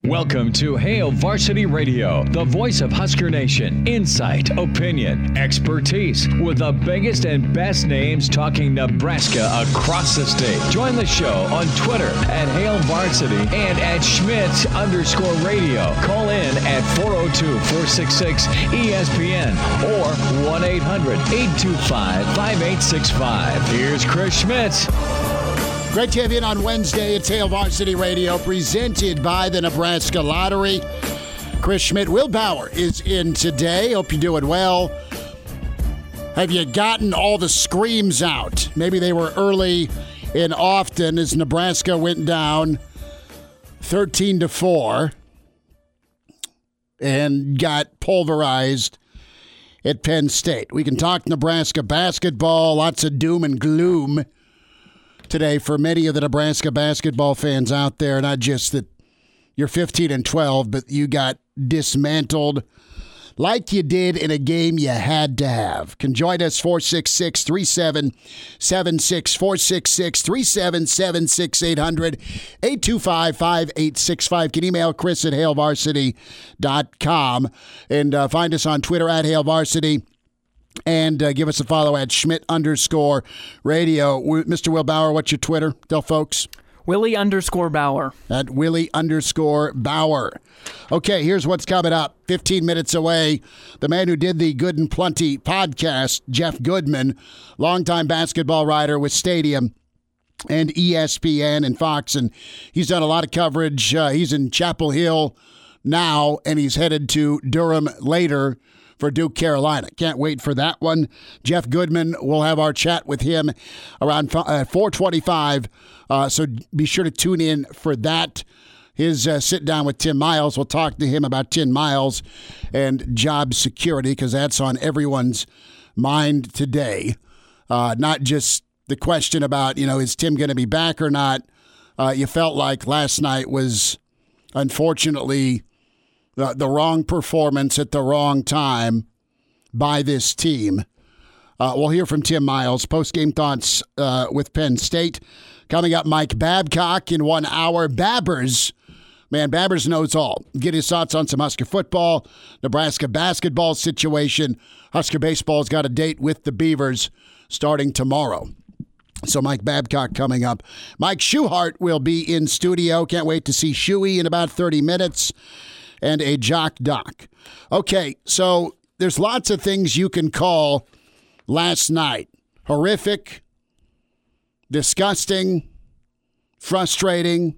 Welcome to Hail Varsity Radio, the voice of Husker Nation. Insight, opinion, expertise, with the biggest and best names talking Nebraska across the state. Join the show on Twitter at Hail Varsity and at Schmitz_radio. Call in at 402-466-ESPN or 1-800-825-5865. Here's Chris Schmitz. Great to have you in on Wednesday. It's Hail Varsity Radio, presented by the Nebraska Lottery. Chris Schmidt. Will Bauer is in today. Hope you're doing well. Have you gotten all the screams out? Maybe they were early and often as Nebraska went down 13-4 and got pulverized at Penn State. We can talk Nebraska basketball, lots of doom and gloom today for many of the Nebraska basketball fans out there. Not just that you're 15-12, but you got dismantled like you did in a game you had to have. Can join us 466-3776, 466-377-6800, 825-5865. Can email Chris at hailvarsity.com and find us on Twitter at hailvarsity. And give us a follow at Schmidt_radio. Mr. Will Bauer, what's your Twitter? Tell folks. Willie_Bauer. At Willie_Bauer. Okay, here's what's coming up. 15 minutes away, the man who did the Good and Plenty podcast, Jeff Goodman, longtime basketball writer with Stadium and ESPN and Fox. And he's done a lot of coverage. He's in Chapel Hill now, and he's headed to Durham later for Duke, Carolina. Can't wait for that one. Jeff Goodman, we'll have our chat with him around 4:25, so be sure to tune in for that. His sit-down with Tim Miles. We'll talk to him about Tim Miles and job security, because that's on everyone's mind today. Not just the question about, is Tim going to be back or not? You felt like last night was, unfortunately, the wrong performance at the wrong time by this team. We'll hear from Tim Miles. Post-game thoughts with Penn State. Coming up, Mike Babcock in 1 hour. Babbers knows all. Get his thoughts on some Husker football, Nebraska basketball situation. Husker baseball's got a date with the Beavers starting tomorrow. So Mike Babcock coming up. Mike Schuhart will be in studio. Can't wait to see Shuey in about 30 minutes. And a Jock Doc. Okay, so there's lots of things you can call last night. Horrific, disgusting, frustrating,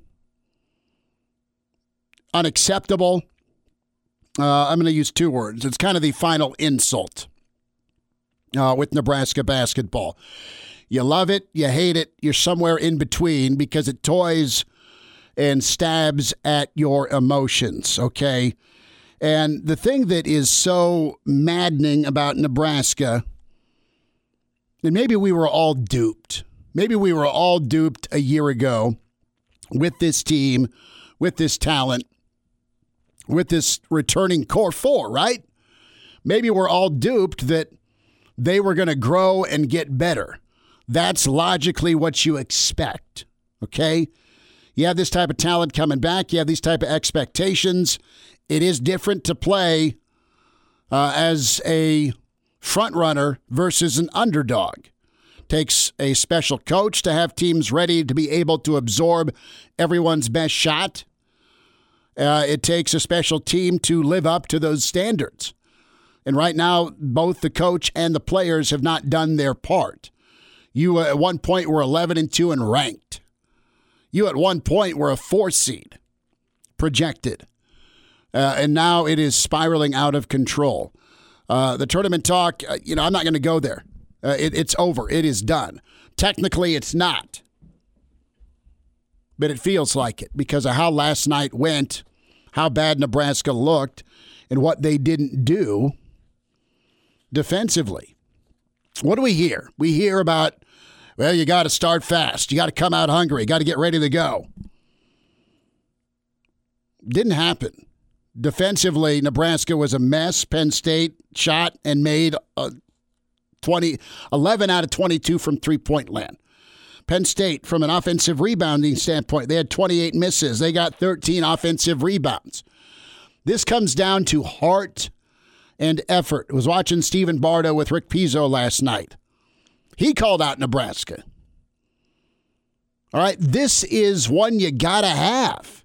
unacceptable. I'm going to use two words. It's kind of the final insult with Nebraska basketball. You love it, you hate it, you're somewhere in between because it toys and stabs at your emotions, okay? And the thing that is so maddening about Nebraska, and maybe we were all duped. Maybe we were all duped a year ago with this team, with this talent, with this returning core four, right? Maybe we're all duped that they were going to grow and get better. That's logically what you expect, okay? You have this type of talent coming back. You have these type of expectations. It is different to play as a front runner versus an underdog. Takes a special coach to have teams ready to be able to absorb everyone's best shot. It takes a special team to live up to those standards. And right now, both the coach and the players have not done their part. You at one point were 11-2 and ranked. You at one point were a 4 seed projected. And now it is spiraling out of control. The tournament talk, I'm not going to go there. It's over. It is done. Technically, it's not. But it feels like it because of how last night went, how bad Nebraska looked, and what they didn't do defensively. What do we hear? We hear about, well, you got to start fast. You got to come out hungry. You got to get ready to go. Didn't happen. Defensively, Nebraska was a mess. Penn State shot and made 11 out of 22 from three-point land. Penn State, from an offensive rebounding standpoint, they had 28 misses. They got 13 offensive rebounds. This comes down to heart and effort. I was watching Stephen Bardo with Rick Pizzo last night. He called out Nebraska. All right, this is one you got to have.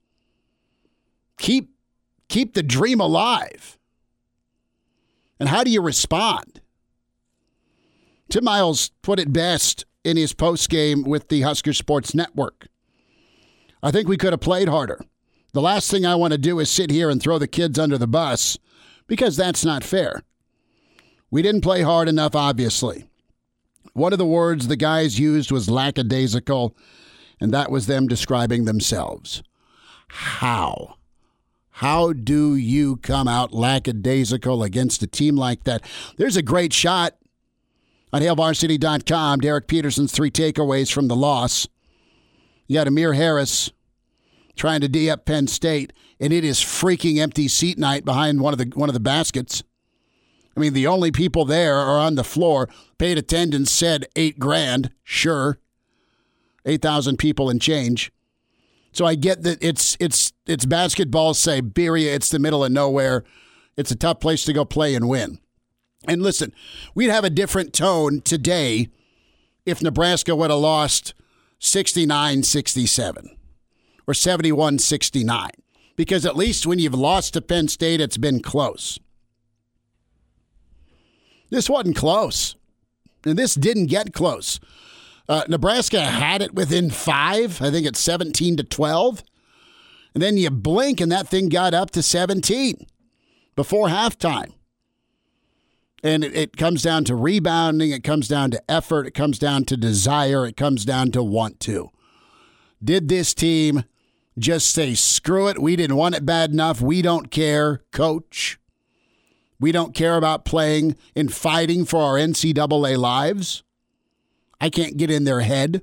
Keep the dream alive. And how do you respond? Tim Miles put it best in his postgame with the Husker Sports Network. I think we could have played harder. The last thing I want to do is sit here and throw the kids under the bus, because that's not fair. We didn't play hard enough, obviously. One of the words the guys used was lackadaisical, and that was them describing themselves. How? How do you come out lackadaisical against a team like that? There's a great shot on HailVarsity.com. Derek Peterson's 3 takeaways from the loss. You got Amir Harris trying to D up Penn State, and it is freaking empty seat night behind one of the baskets. I mean, the only people there are on the floor. Paid attendance said $8,000. Sure, 8,000 people and change. So I get that it's basketball Siberia. It's the middle of nowhere. It's a tough place to go play and win. And listen, we'd have a different tone today if Nebraska would have lost 69-67 or 71-69. Because at least when you've lost to Penn State, it's been close. This wasn't close. And this didn't get close. Nebraska had it within 5. I think it's 17-12. And then you blink and that thing got up to 17 before halftime. And it comes down to rebounding. It comes down to effort. It comes down to desire. It comes down to want to. Did this team just say, screw it, we didn't want it bad enough, we don't care, coach? We don't care about playing and fighting for our NCAA lives? I can't get in their head.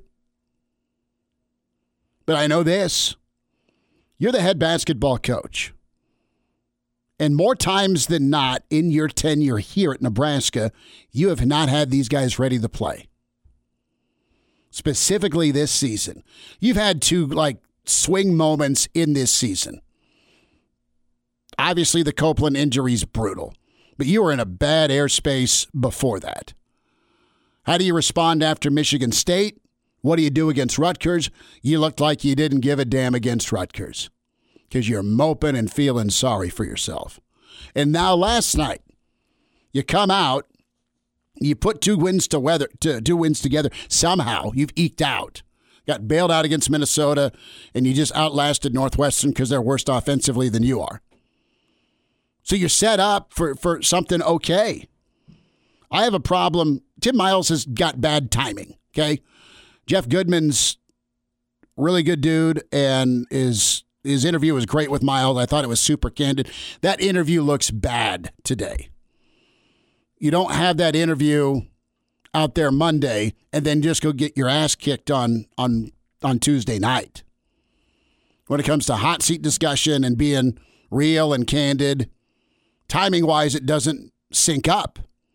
But I know this. You're the head basketball coach. And more times than not in your tenure here at Nebraska, you have not had these guys ready to play. Specifically this season. You've had 2 swing moments in this season. Obviously, the Copeland injury is brutal. But you were in a bad airspace before that. How do you respond after Michigan State? What do you do against Rutgers? You looked like you didn't give a damn against Rutgers because you're moping and feeling sorry for yourself. And now last night, you come out, you put 2 wins together. Somehow you've eked out. Got bailed out against Minnesota, and you just outlasted Northwestern because they're worse offensively than you are. So you're set up for something okay. I have a problem. Tim Miles has got bad timing, okay? Jeff Goodman's really good dude, and his interview was great with Miles. I thought it was super candid. That interview looks bad today. You don't have that interview out there Monday and then just go get your ass kicked on Tuesday night. When it comes to hot seat discussion and being real and candid, timing-wise, it doesn't sync up.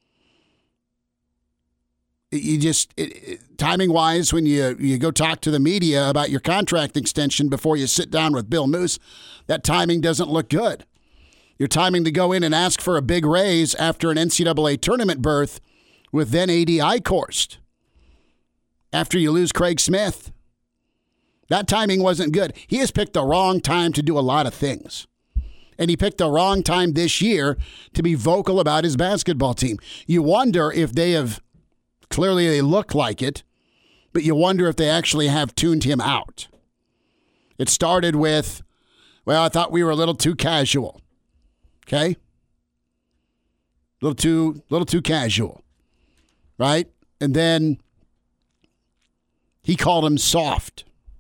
Timing-wise, when you go talk to the media about your contract extension before you sit down with Bill Moose, that timing doesn't look good. Your timing to go in and ask for a big raise after an NCAA tournament berth with then AD Eichhorst after you lose Craig Smith. That timing wasn't good. He has picked the wrong time to do a lot of things. And he picked the wrong time this year to be vocal about his basketball team. You wonder if clearly they look like it, but you wonder if they actually have tuned him out. It started with, well, I thought we were a little too casual. Okay? Little too casual. Right? And then he called him soft.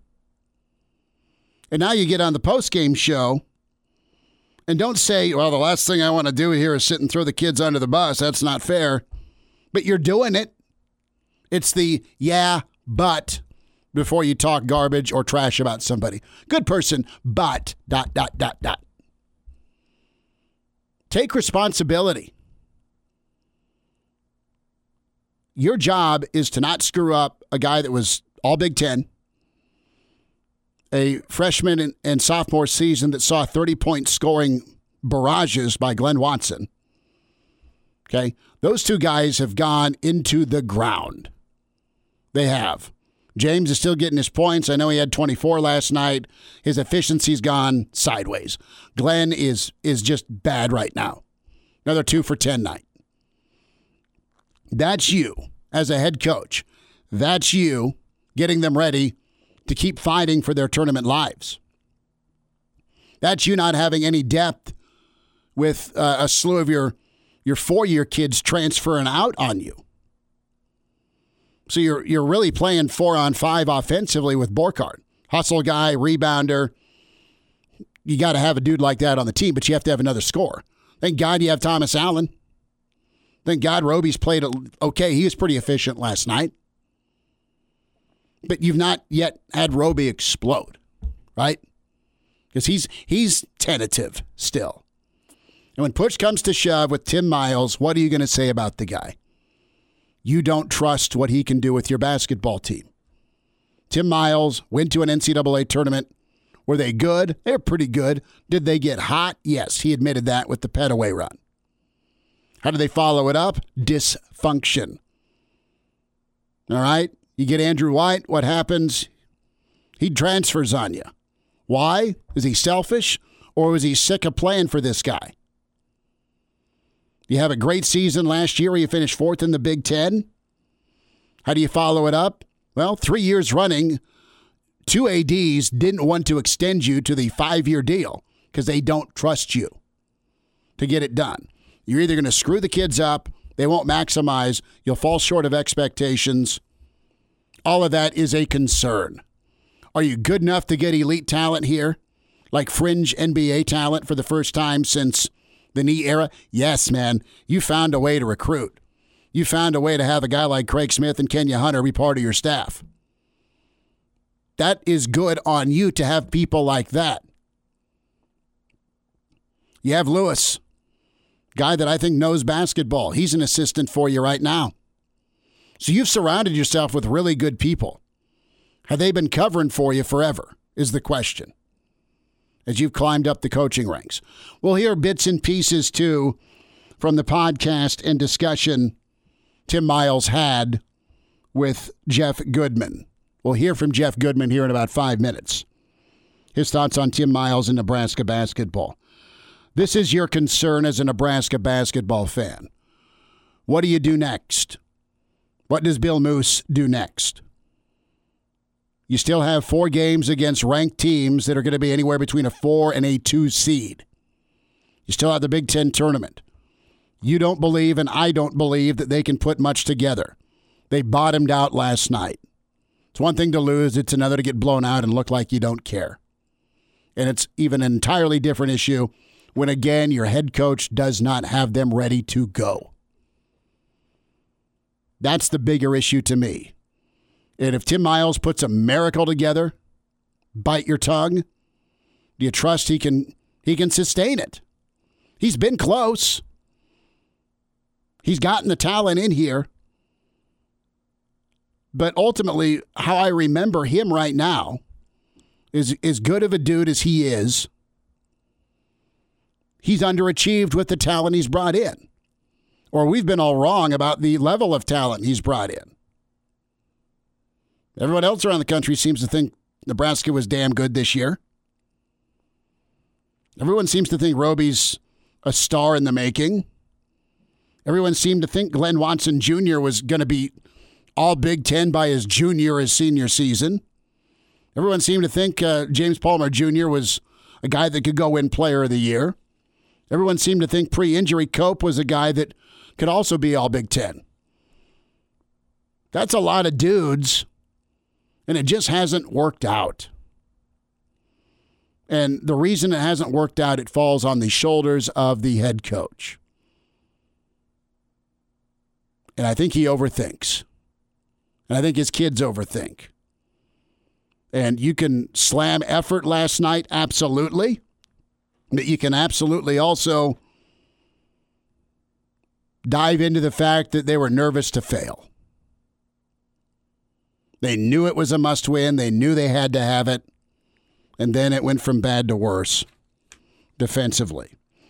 And now you get on the postgame show and don't say, well, the last thing I want to do here is sit and throw the kids under the bus. That's not fair. But you're doing it. It's the yeah, but before you talk garbage or trash about somebody. Good person, but ... Take responsibility. Your job is to not screw up a guy that was all Big Ten. A freshman and sophomore season that saw 30-point scoring barrages by Glenn Watson. Okay? Those two guys have gone into the ground. They have. James is still getting his points. I know he had 24 last night. His efficiency's gone sideways. Glenn is just bad right now. Another 2 for 10 night. That's you as a head coach. That's you getting them ready to keep fighting for their tournament lives. That's you not having any depth with a slew of your 4-year kids transferring out on you. So you're really playing 4-on-5 offensively with Borkard. Hustle guy, rebounder. You got to have a dude like that on the team, but you have to have another scorer. Thank God you have Thomas Allen. Thank God Roby's played okay. He was pretty efficient last night. But you've not yet had Roby explode, right? Because he's tentative still. And when push comes to shove with Tim Miles, what are you going to say about the guy? You don't trust what he can do with your basketball team. Tim Miles went to an NCAA tournament. Were they good? They're pretty good. Did they get hot? Yes, he admitted that with the Petaway run. How do they follow it up? Dysfunction. All right? You get Andrew White, what happens? He transfers on you. Why? Is he selfish? Or was he sick of playing for this guy? You have a great season last year where you finished 4th in the Big Ten. How do you follow it up? Well, 3 years running, 2 ADs didn't want to extend you to the 5-year deal because they don't trust you to get it done. You're either going to screw the kids up, they won't maximize, you'll fall short of expectations. All of that is a concern. Are you good enough to get elite talent here? Like fringe NBA talent for the first time since the knee era? Yes, man. You found a way to recruit. You found a way to have a guy like Craig Smith and Kenya Hunter be part of your staff. That is good on you to have people like that. You have Lewis, guy that I think knows basketball. He's an assistant for you right now. So you've surrounded yourself with really good people. Have they been covering for you forever, is the question, as you've climbed up the coaching ranks. We'll hear bits and pieces, too, from the podcast and discussion Tim Miles had with Jeff Goodman. We'll hear from Jeff Goodman here in about 5 minutes. His thoughts on Tim Miles and Nebraska basketball. This is your concern as a Nebraska basketball fan. What do you do next? What does Bill Moose do next? You still have 4 games against ranked teams that are going to be anywhere between a 4 and a 2 seed. You still have the Big Ten tournament. You don't believe, and I don't believe, that they can put much together. They bottomed out last night. It's one thing to lose. It's another to get blown out and look like you don't care. And it's even an entirely different issue when, again, your head coach does not have them ready to go. That's the bigger issue to me. And if Tim Miles puts a miracle together, bite your tongue, do you trust he can sustain it? He's been close. He's gotten the talent in here. But ultimately, how I remember him right now is as good of a dude as he is. He's underachieved with the talent he's brought in. Or we've been all wrong about the level of talent he's brought in. Everyone else around the country seems to think Nebraska was damn good this year. Everyone seems to think Roby's a star in the making. Everyone seemed to think Glenn Watson Jr. was going to be all Big Ten by his junior or senior season. Everyone seemed to think James Palmer Jr. was a guy that could go win Player of the Year. Everyone seemed to think pre-injury Cope was a guy that could also be all Big Ten. That's a lot of dudes, and it just hasn't worked out. And the reason it hasn't worked out, it falls on the shoulders of the head coach. And I think he overthinks. And I think his kids overthink. And you can slam effort last night, absolutely. But you can absolutely also dive into the fact that they were nervous to fail. They knew it was a must-win. They knew they had to have it. And then it went from bad to worse defensively.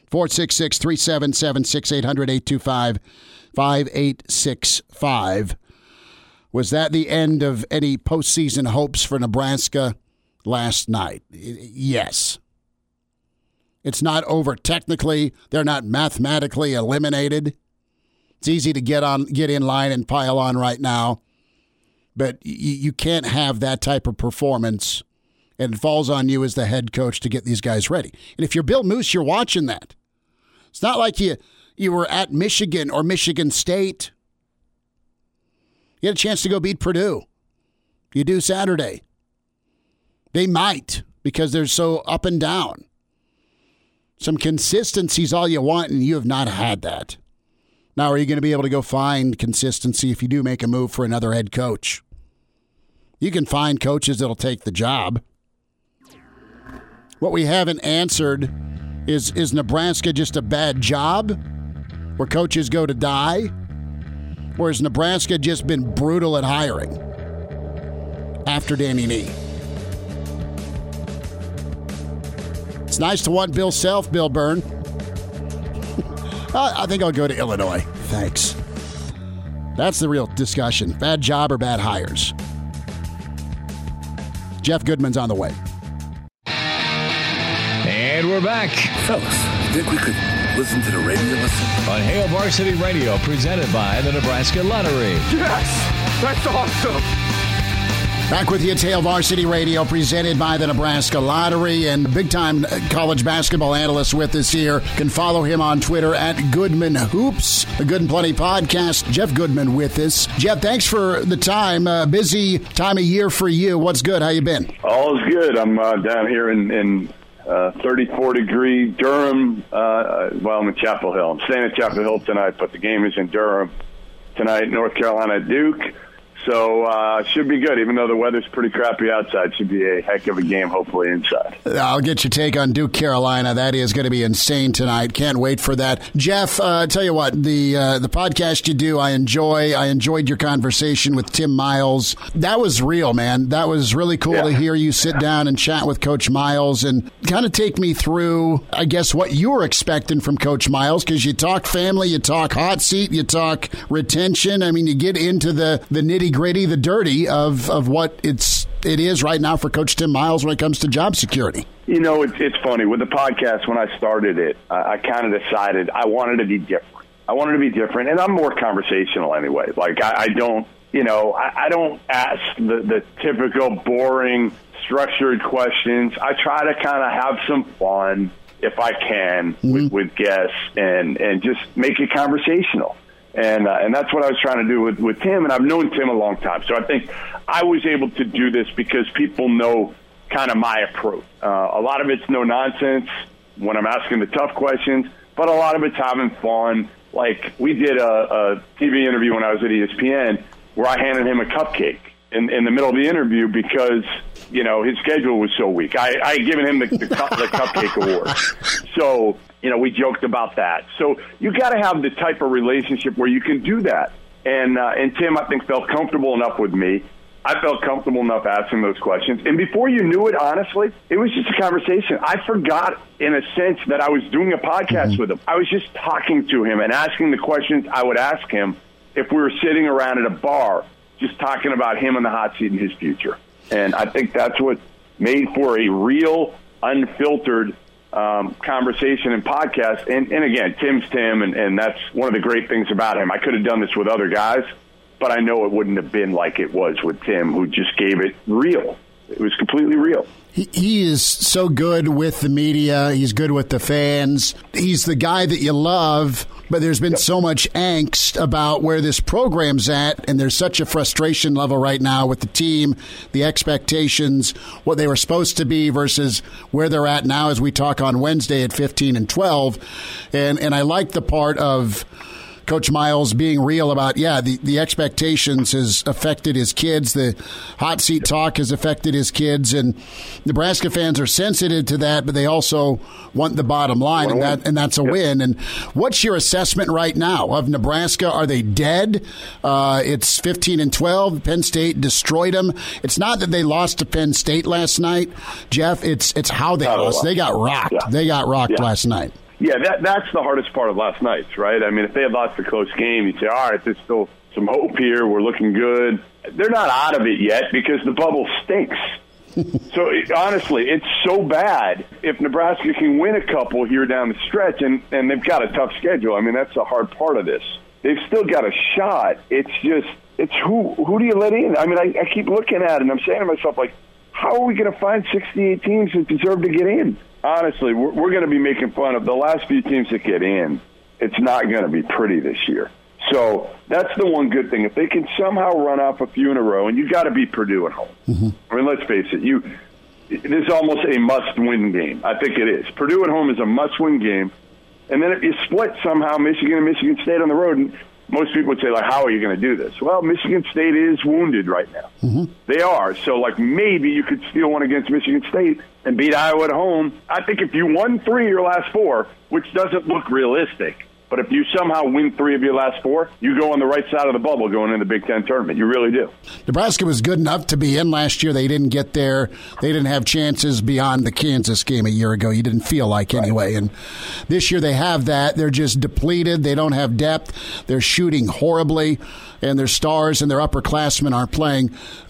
466-377-6800-825-5865. Was that the end of any postseason hopes for Nebraska last night? Yes. It's not over technically. They're not mathematically eliminated. It's easy to get in line and pile on right now. But you can't have that type of performance, and it falls on you as the head coach to get these guys ready. And if you're Bill Moose, you're watching that. It's not like you were at Michigan or Michigan State. You had a chance to go beat Purdue. You do Saturday. They might, because they're so up and down. Some consistency is all you want, and you have not had that. Now, are you going to be able to go find consistency if you do make a move for another head coach? You can find coaches that'll take the job. What we haven't answered is Nebraska just a bad job where coaches go to die? Or has Nebraska just been brutal at hiring after Danny Nee? It's nice to want Bill Self, Bill Byrne. I think I'll go to Illinois. Thanks. That's the real discussion. Bad job or bad hires? Jeff Goodman's on the way. And we're back. Fellas, think we could listen to the radio listen? On Hail Varsity Radio, presented by the Nebraska Lottery. Yes! That's awesome! Back with you, Hail Varsity Radio, presented by the Nebraska Lottery, and big-time college basketball analyst with us here. Can follow him on Twitter at Goodman Hoops, the Good and Plenty podcast. Jeff Goodman with us. Jeff, thanks for the time. Busy time of year for you. What's good? How you been? All is good. I'm down here in 34-degree Durham. I'm in Chapel Hill. I'm staying at Chapel Hill tonight, but the game is in Durham tonight, North Carolina Duke. So should be good, even though the weather's pretty crappy outside. Should be a heck of a game, hopefully, inside. I'll get your take on Duke, Carolina. That is going to be insane tonight. Can't wait for that. Jeff, tell you what, the podcast you do, I enjoy. I enjoyed your conversation with Tim Miles. That was real, man. That was really cool to hear you sit down and chat with Coach Miles and kind of take me through, I guess, what you were expecting from Coach Miles, because you talk family, you talk hot seat, you talk retention. I mean, you get into the nitty-gritty, the dirty of what it is right now for Coach Tim Miles when it comes to job security. You know, it's funny. With the podcast, when I started it, I kind of decided I wanted to be different. And I'm more conversational anyway. Like, I don't ask the typical boring, structured questions. I try to kind of have some fun, if I can, with guests and just make it conversational. And that's what I was trying to do with Tim, and I've known Tim a long time. So I think I was able to do this because people know kind of my approach. A lot of it's no nonsense when I'm asking the tough questions, but a lot of it's having fun. Like, we did a TV interview when I was at ESPN where I handed him a cupcake in the middle of the interview because, you know, his schedule was so weak. I had given him the cupcake award. So, you know, we joked about that. So you got to have the type of relationship where you can do that. And Tim, I think, felt comfortable enough with me. I felt comfortable enough asking those questions. And before you knew it, honestly, it was just a conversation. I forgot, in a sense, that I was doing a podcast with him. I was just talking to him and asking the questions I would ask him if we were sitting around at a bar, just talking about him and the hot seat and his future. And I think that's what made for a real, unfiltered conversation and podcast. And again, Tim's Tim, and that's one of the great things about him. I could have done this with other guys, but I know it wouldn't have been like it was with Tim, who just gave it real. It was completely real. He is so good with the media. He's good with the fans. He's the guy that you love, but there's been so much angst about where this program's at, and there's such a frustration level right now with the team, the expectations, what they were supposed to be versus where they're at now as we talk on Wednesday at 15-12. And I like the part of Coach Miles being real about, the expectations has affected his kids. The hot seat talk has affected his kids, and Nebraska fans are sensitive to that, but they also want the bottom line, and that's a win. And what's your assessment right now of Nebraska? Are they dead? It's 15-12. Penn State destroyed them. It's not that they lost to Penn State last night, Jeff. It's how they lost. They got rocked. Yeah. They got rocked last night. Yeah, that's the hardest part of last night's, right? I mean, if they had lost a close game, you'd say, all right, there's still some hope here. We're looking good. They're not out of it yet because the bubble stinks. So, honestly, it's so bad. If Nebraska can win a couple here down the stretch, and they've got a tough schedule, I mean, that's the hard part of this. They've still got a shot. It's just, who do you let in? I mean, I keep looking at it, and I'm saying to myself, like, how are we going to find 68 teams that deserve to get in? Honestly, we're going to be making fun of the last few teams that get in. It's not going to be pretty this year. So that's the one good thing. If they can somehow run off a few in a row, and you got to beat Purdue at home. Mm-hmm. I mean, let's face it. This is almost a must-win game. I think it is. Purdue at home is a must-win game. And then if you split somehow Michigan and Michigan State on the road, and most people would say, like, how are you going to do this? Well, Michigan State is wounded right now. Mm-hmm. They are. So, like, maybe you could steal one against Michigan State and beat Iowa at home. I think if you won 3 of your last 4, which doesn't look realistic, but if you somehow win 3 of your last 4, you go on the right side of the bubble going into the Big Ten tournament. You really do. Nebraska was good enough to be in last year. They didn't get there. They didn't have chances beyond the Kansas game a year ago. You didn't feel like anyway. And this year they have that. They're just depleted. They don't have depth. They're shooting horribly. And their stars and their upperclassmen aren't playing.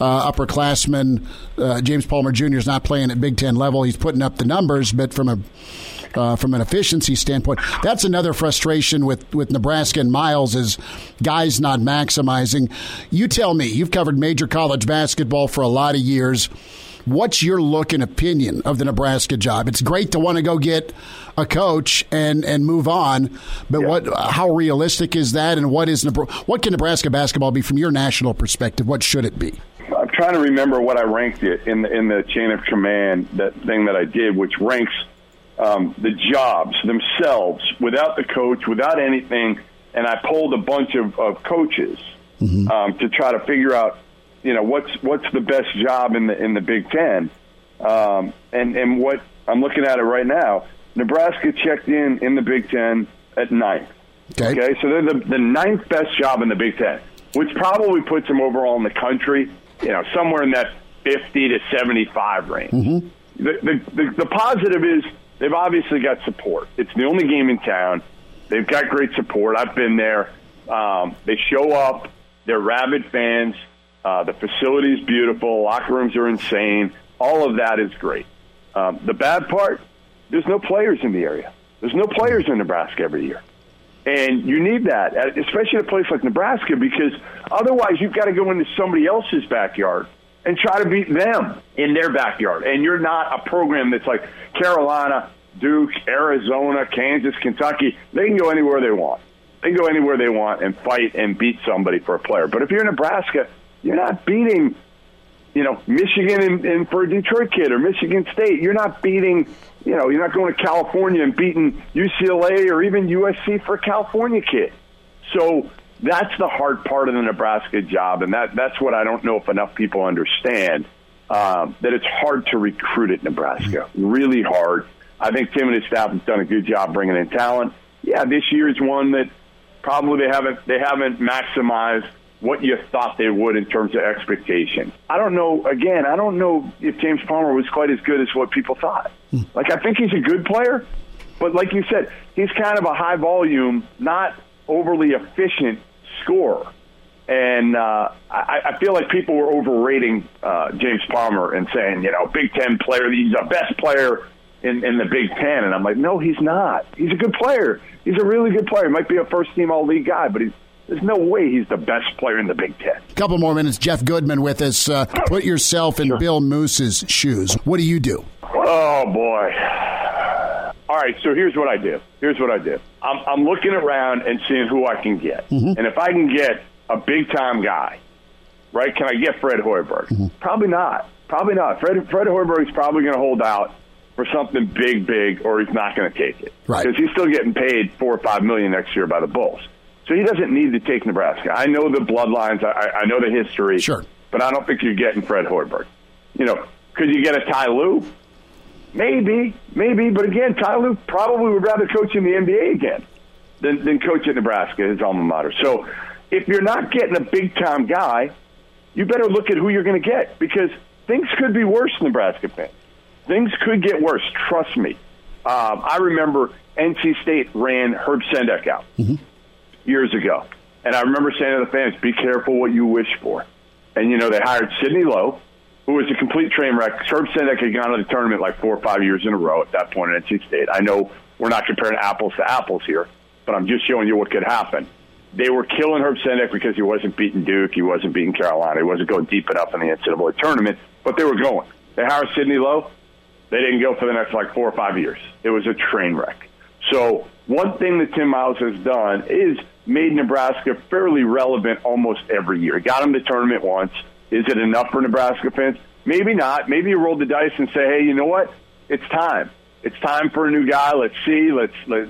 James Palmer Jr. is not playing at Big Ten level. He's putting up the numbers, but from an efficiency standpoint, that's another frustration with Nebraska and Miles is guys not maximizing. You tell me, you've covered major college basketball for a lot of years. What's your look and opinion of the Nebraska job? It's great to want to go get a coach and move on, but how realistic is that, and what can Nebraska basketball be from your national perspective? What should it be? I'm trying to remember what I ranked it in the chain of command, that thing that I did, which ranks the jobs themselves without the coach, without anything, and I pulled a bunch of coaches to try to figure out, what's the best job in the Big Ten, and what I'm looking at it right now. Nebraska checked in the Big Ten at 9th. Okay, so they're the 9th best job in the Big Ten, which probably puts them overall in the country, somewhere in that 50 to 75 range. Mm-hmm. The positive is they've obviously got support. It's the only game in town. They've got great support. I've been there. They show up. They're rabid fans. The facility's beautiful. Locker rooms are insane. All of that is great. The bad part, there's no players in the area. There's no players in Nebraska every year. And you need that, especially in a place like Nebraska, because otherwise you've got to go into somebody else's backyard and try to beat them in their backyard. And you're not a program that's like Carolina, Duke, Arizona, Kansas, Kentucky. They can go anywhere they want. They can go anywhere they want and fight and beat somebody for a player. But if you're in Nebraska, you're not beating, Michigan and for a Detroit kid, or Michigan State. You're not beating, you're not going to California and beating UCLA or even USC for a California kid. So that's the hard part of the Nebraska job, and that's what I don't know if enough people understand, that it's hard to recruit at Nebraska, really hard. I think Tim and his staff have done a good job bringing in talent. Yeah, this year is one that probably they haven't maximized what you thought they would in terms of expectation. I don't know if James Palmer was quite as good as what people thought. Like, I think he's a good player, but like you said, he's kind of a high volume, not overly efficient scorer. And I feel like people were overrating James Palmer and saying, Big Ten player, he's the best player in the Big Ten. And I'm like, no, he's not. He's a good player. He's a really good player. He might be a first-team All-League guy, but there's no way he's the best player in the Big Ten. A couple more minutes. Jeff Goodman with us. Put yourself in Bill Moose's shoes. What do you do? Oh, boy. All right, so here's what I do. I'm looking around and seeing who I can get. Mm-hmm. And if I can get a big-time guy, right, can I get Fred Hoiberg? Mm-hmm. Probably not. Fred Hoiberg's probably going to hold out for something big, or he's not going to take it. Right. Because he's still getting paid $4 or $5 million next year by the Bulls. So he doesn't need to take Nebraska. I know the bloodlines. I know the history. Sure. But I don't think you're getting Fred Hoiberg. Could you get a Ty Lue? Maybe. But again, Ty Lue probably would rather coach in the NBA again than coach at Nebraska, his alma mater. So if you're not getting a big-time guy, you better look at who you're going to get, because things could be worse, Nebraska fans. Things could get worse. Trust me. I remember NC State ran Herb Sendek out years ago. And I remember saying to the fans, be careful what you wish for. And, they hired Sidney Lowe, who was a complete train wreck. Herb Sendek had gone to the tournament like 4 or 5 years in a row at that point at NC State. I know we're not comparing apples to apples here, but I'm just showing you what could happen. They were killing Herb Sendek because he wasn't beating Duke, he wasn't beating Carolina, he wasn't going deep enough in the NCAA tournament, but they were going. They hired Sidney Lowe. They didn't go for the next 4 or 5 years. It was a train wreck. So one thing that Tim Miles has done is made Nebraska fairly relevant almost every year. Got them to tournament once. Is it enough for Nebraska fans? Maybe not. Maybe you roll the dice and say, hey, you know what? It's time. It's time for a new guy. Let's see. Let's.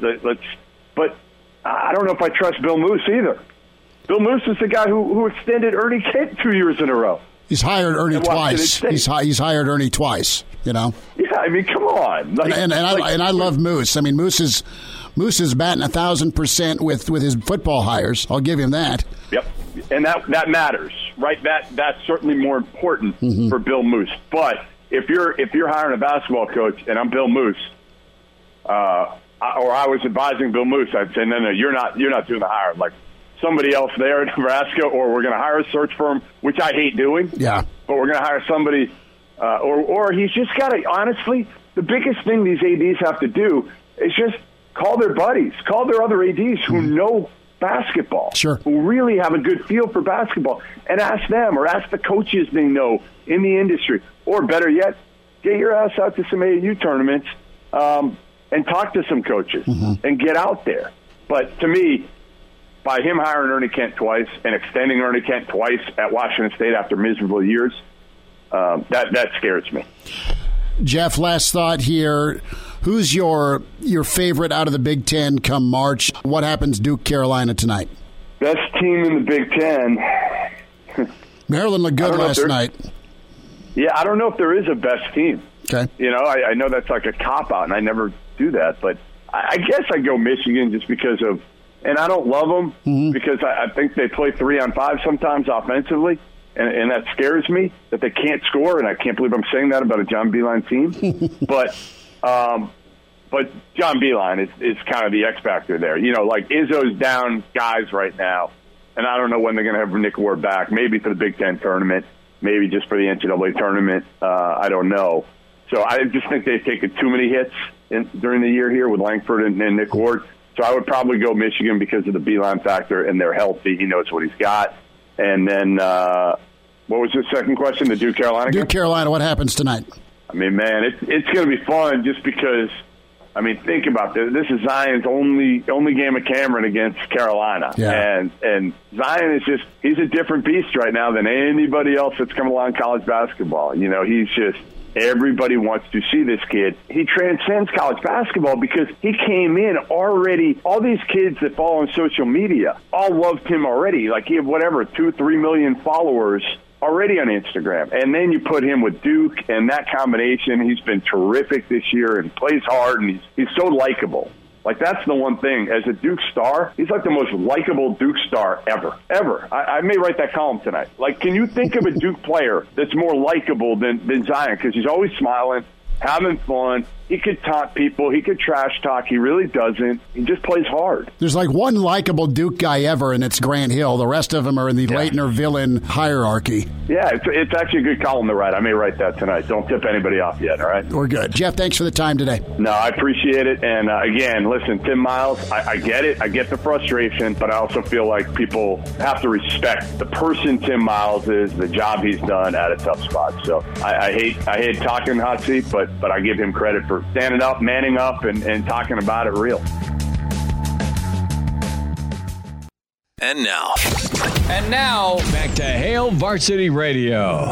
But I don't know if I trust Bill Moose either. Bill Moose is the guy who extended Ernie Kent 2 years in a row. He's hired Ernie twice. He's hired Ernie twice. Yeah, I mean, come on. I love Moose. I mean, Moose is batting 1,000% with his football hires. I'll give him that. Yep, and that matters, right? That's certainly more important for Bill Moose. But if you're hiring a basketball coach and I'm Bill Moose, or I was advising Bill Moose, I'd say no, you're not doing the hire. Like somebody else there in Nebraska, or we're going to hire a search firm, which I hate doing. Yeah, but we're going to hire somebody. Or he's just got to, honestly, the biggest thing these ADs have to do is just call their buddies, call their other ADs who know basketball, who really have a good feel for basketball, and ask them, or ask the coaches they know in the industry. Or better yet, get your ass out to some AAU tournaments and talk to some coaches and get out there. But to me, by him hiring Ernie Kent twice and extending Ernie Kent twice at Washington State after miserable years, that scares me. Jeff, last thought here. Who's your favorite out of the Big Ten come March? What happens Duke, Carolina tonight? Best team in the Big Ten. Maryland looked good last night. Yeah, I don't know if there is a best team. Okay. I know that's like a cop-out, and I never do that. But I guess I go Michigan just because of – and I don't love them because I think they play 3-on-5 sometimes offensively. And that scares me that they can't score, and I can't believe I'm saying that about a John Beilein team. But John Beilein is kind of the X factor there. Izzo's down guys right now, and I don't know when they're going to have Nick Ward back. Maybe for the Big Ten tournament, maybe just for the NCAA tournament. I don't know. So I just think they've taken too many hits during the year here with Langford and Nick Ward. So I would probably go Michigan because of the Beilein factor, and they're healthy. He knows what he's got. And then, what was the second question? The Duke Carolina game? Duke Carolina, what happens tonight? I mean, man, it's going to be fun just because, I mean, think about this. This is Zion's only game of Cameron against Carolina. Yeah. And Zion is he's a different beast right now than anybody else that's come along college basketball. He's just, everybody wants to see this kid. He transcends college basketball because he came in already. All these kids that follow on social media all loved him already. Like he had 2-3 million followers already on Instagram. And then you put him with Duke and that combination. He's been terrific this year and plays hard, and he's so likable. Like, that's the one thing. As a Duke star, he's like the most likable Duke star ever. I may write that column tonight. Like, can you think of a Duke player that's more likable than Zion? Because he's always smiling, having fun. He could taunt people. He could trash talk. He really doesn't. He just plays hard. There's like one likable Duke guy ever, and it's Grant Hill. The rest of them are in the Leitner villain hierarchy. Yeah, it's actually a good column to write. I may write that tonight. Don't tip anybody off yet, all right? We're good. Jeff, thanks for the time today. No, I appreciate it. And, again, listen, Tim Miles, I get it. I get the frustration, but I also feel like people have to respect the person Tim Miles is, the job he's done at a tough spot. So I hate talking hot seat, but I give him credit for standing up, manning up, and talking about it real. And now, back to Hail Varsity Radio.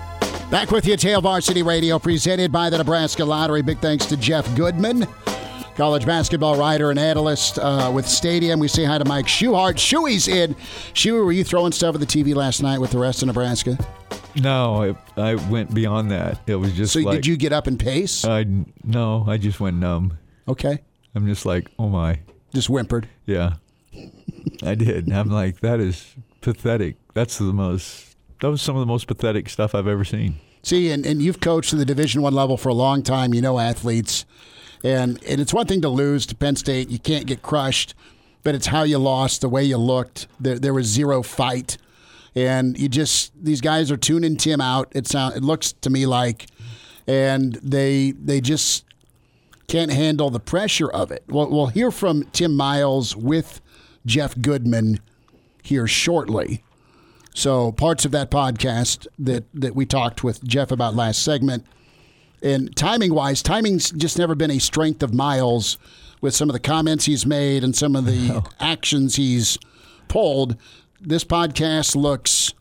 Back with you at Hail Varsity Radio, presented by the Nebraska Lottery. Big thanks to Jeff Goodman. college basketball writer and analyst with Stadium. We say hi to Mike Schuhart. Shuey's in. Shuey, were you throwing stuff at the TV last night with the rest of Nebraska? No, I went beyond that. It was just so did you get up and pace? No, I just went numb. Okay. I'm just like, oh my. Just whimpered. Yeah, I did. I'm like, that is pathetic. That was some of the most pathetic stuff I've ever seen. See, and you've coached at the Division I level for a long time. You know athletes. And it's one thing to lose to Penn State. You can't get crushed. But it's how you lost, the way you looked. There was zero fight. And these guys are tuning Tim out. It looks to me like. And they just can't handle the pressure of it. We'll hear from Tim Miles with Jeff Goodman here shortly. So parts of that podcast that we talked with Jeff about last segment. And timing-wise, timing's just never been a strength of Miles with some of the comments he's made and some of the actions he's pulled. This podcast looks,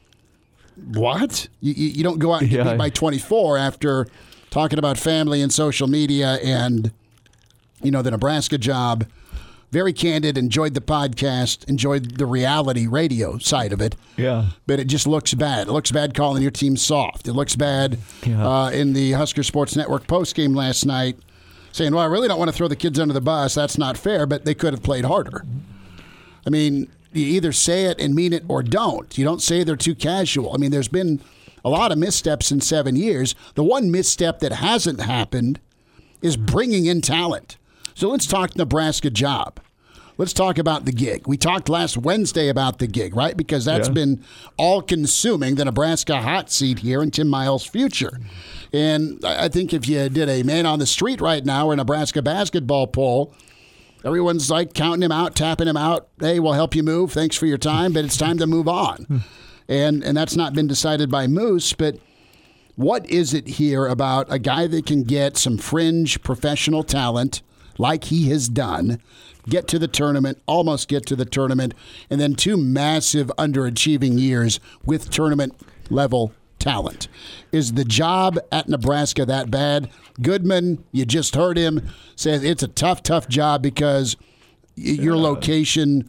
what? You don't go out and get beat by 24 after talking about family and social media and, the Nebraska job. Very candid, enjoyed the podcast, enjoyed the reality radio side of it. Yeah. But it just looks bad. It looks bad calling your team soft. It looks bad in the Husker Sports Network postgame last night saying, well, I really don't want to throw the kids under the bus. That's not fair, but they could have played harder. I mean, you either say it and mean it or don't. You don't say they're too casual. I mean, there's been a lot of missteps in 7 years. The one misstep that hasn't happened is bringing in talent. So let's talk Nebraska job. Let's talk about the gig. We talked last Wednesday about the gig, right? Because that's been all-consuming, the Nebraska hot seat here and Tim Miles' future. And I think if you did a man on the street right now or a Nebraska basketball poll, everyone's like counting him out, tapping him out. Hey, we'll help you move. Thanks for your time, but it's time to move on. And that's not been decided by Moose, but what is it here about a guy that can get some fringe professional talent like he has done, get to the tournament, almost get to the tournament, and then 2 massive underachieving years with tournament-level talent? Is the job at Nebraska that bad? Goodman, you just heard him, says it's a tough job because your location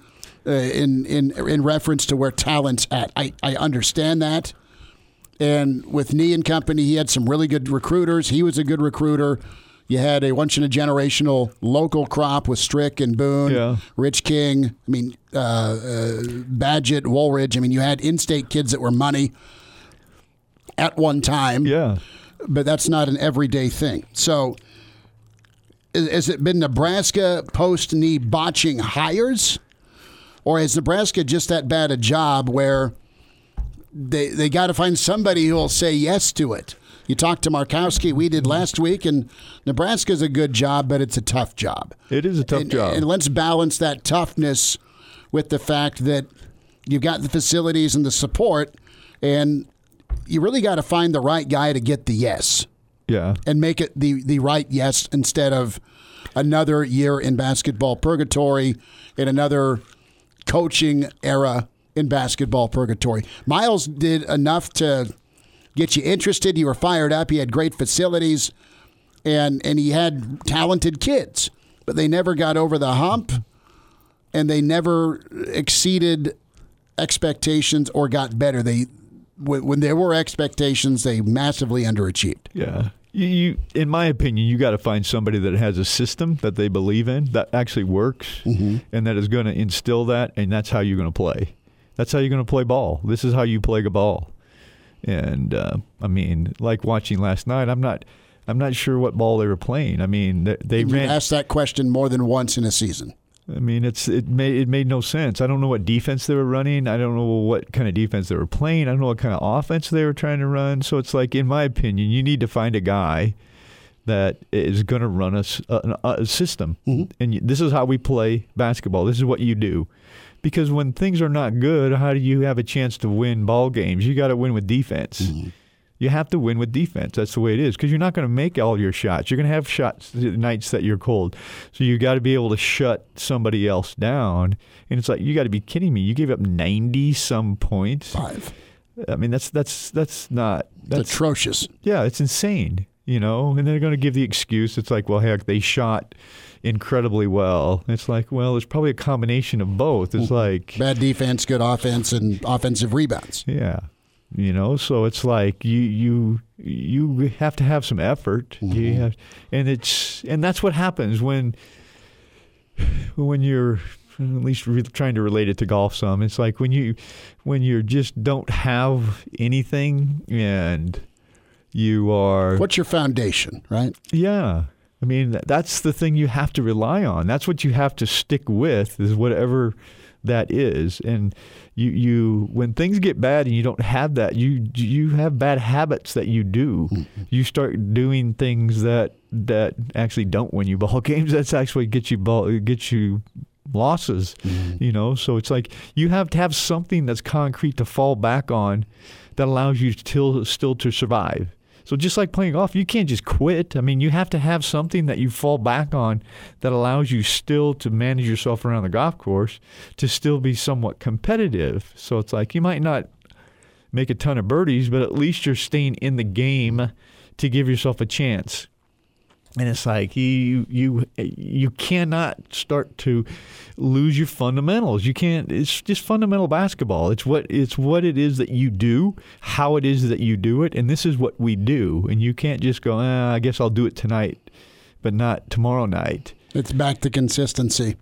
in reference to where talent's at. I understand that. And with Nee and company, he had some really good recruiters. He was a good recruiter. You had a once-in-a-generational local crop with Strick and Boone, Rich King, Badgett, Woolridge. I mean, you had in-state kids that were money at one time. Yeah. But that's not an everyday thing. So has it been Nebraska post-Nee botching hires? Or is Nebraska just that bad a job where they got to find somebody who will say yes to it? You talked to Markowski. We did last week, and Nebraska's a good job, but it's a tough job. It is a tough job. And let's balance that toughness with the fact that you've got the facilities and the support, and you really got to find the right guy to get the yes. Yeah. And make it the right yes instead of another year in basketball purgatory and another coaching era in basketball purgatory. Miles did enough to get you interested. You were fired up. He had great facilities, and he had talented kids, but they never got over the hump, and they never exceeded expectations or got better. When there were expectations, they massively underachieved. Yeah. You, in my opinion, you got to find somebody that has a system that they believe in that actually works, and that is going to instill that, and that's how you're going to play. That's how you're going to play ball. This is how you play a ball. And I mean, like watching last night, I'm not sure what ball they were playing. I mean, they ran. Asked that question more than once in a season. I mean, it made no sense. I don't know what defense they were running. I don't know what kind of defense they were playing. I don't know what kind of offense they were trying to run. So it's like, in my opinion, you need to find a guy that is going to run a system. And this is how we play basketball. This is what you do. Because when things are not good, how do you have a chance to win ball games? You got to win with defense. You have to win with defense. That's the way it is. Because you're not going to make all your shots. You're going to have shots nights that you're cold. So you got to be able to shut somebody else down. And it's like, you got to be kidding me. You gave up 90-some points. 5. I mean, that's atrocious. Yeah, Yeah, it's insane. and they're going to give the excuse. It's like, well, heck, they shot incredibly well. It's like, well, it's probably a combination of both. It's like bad defense, good offense, and offensive rebounds. Yeah. So it's like you have to have some effort. And that's what happens when you're at least trying to relate it to golf some. It's like when you just don't have anything and you are. What's your foundation, right? Yeah. I mean, that's the thing you have to rely on. That's what you have to stick with, is whatever that is. And you when things get bad and you don't have that, you have bad habits that you do. You start doing things that actually don't win you ball games. That's actually get you losses. So it's like you have to have something that's concrete to fall back on that allows you still to survive. So just like playing golf, you can't just quit. I mean, you have to have something that you fall back on that allows you still to manage yourself around the golf course to still be somewhat competitive. So it's like you might not make a ton of birdies, but at least you're staying in the game to give yourself a chance. And it's like you cannot start to lose your fundamentals. You can't. It's just fundamental basketball. It's what it is that you do, how it is that you do it, and this is what we do. And you can't just go, I guess I'll do it tonight, but not tomorrow night. It's back to consistency.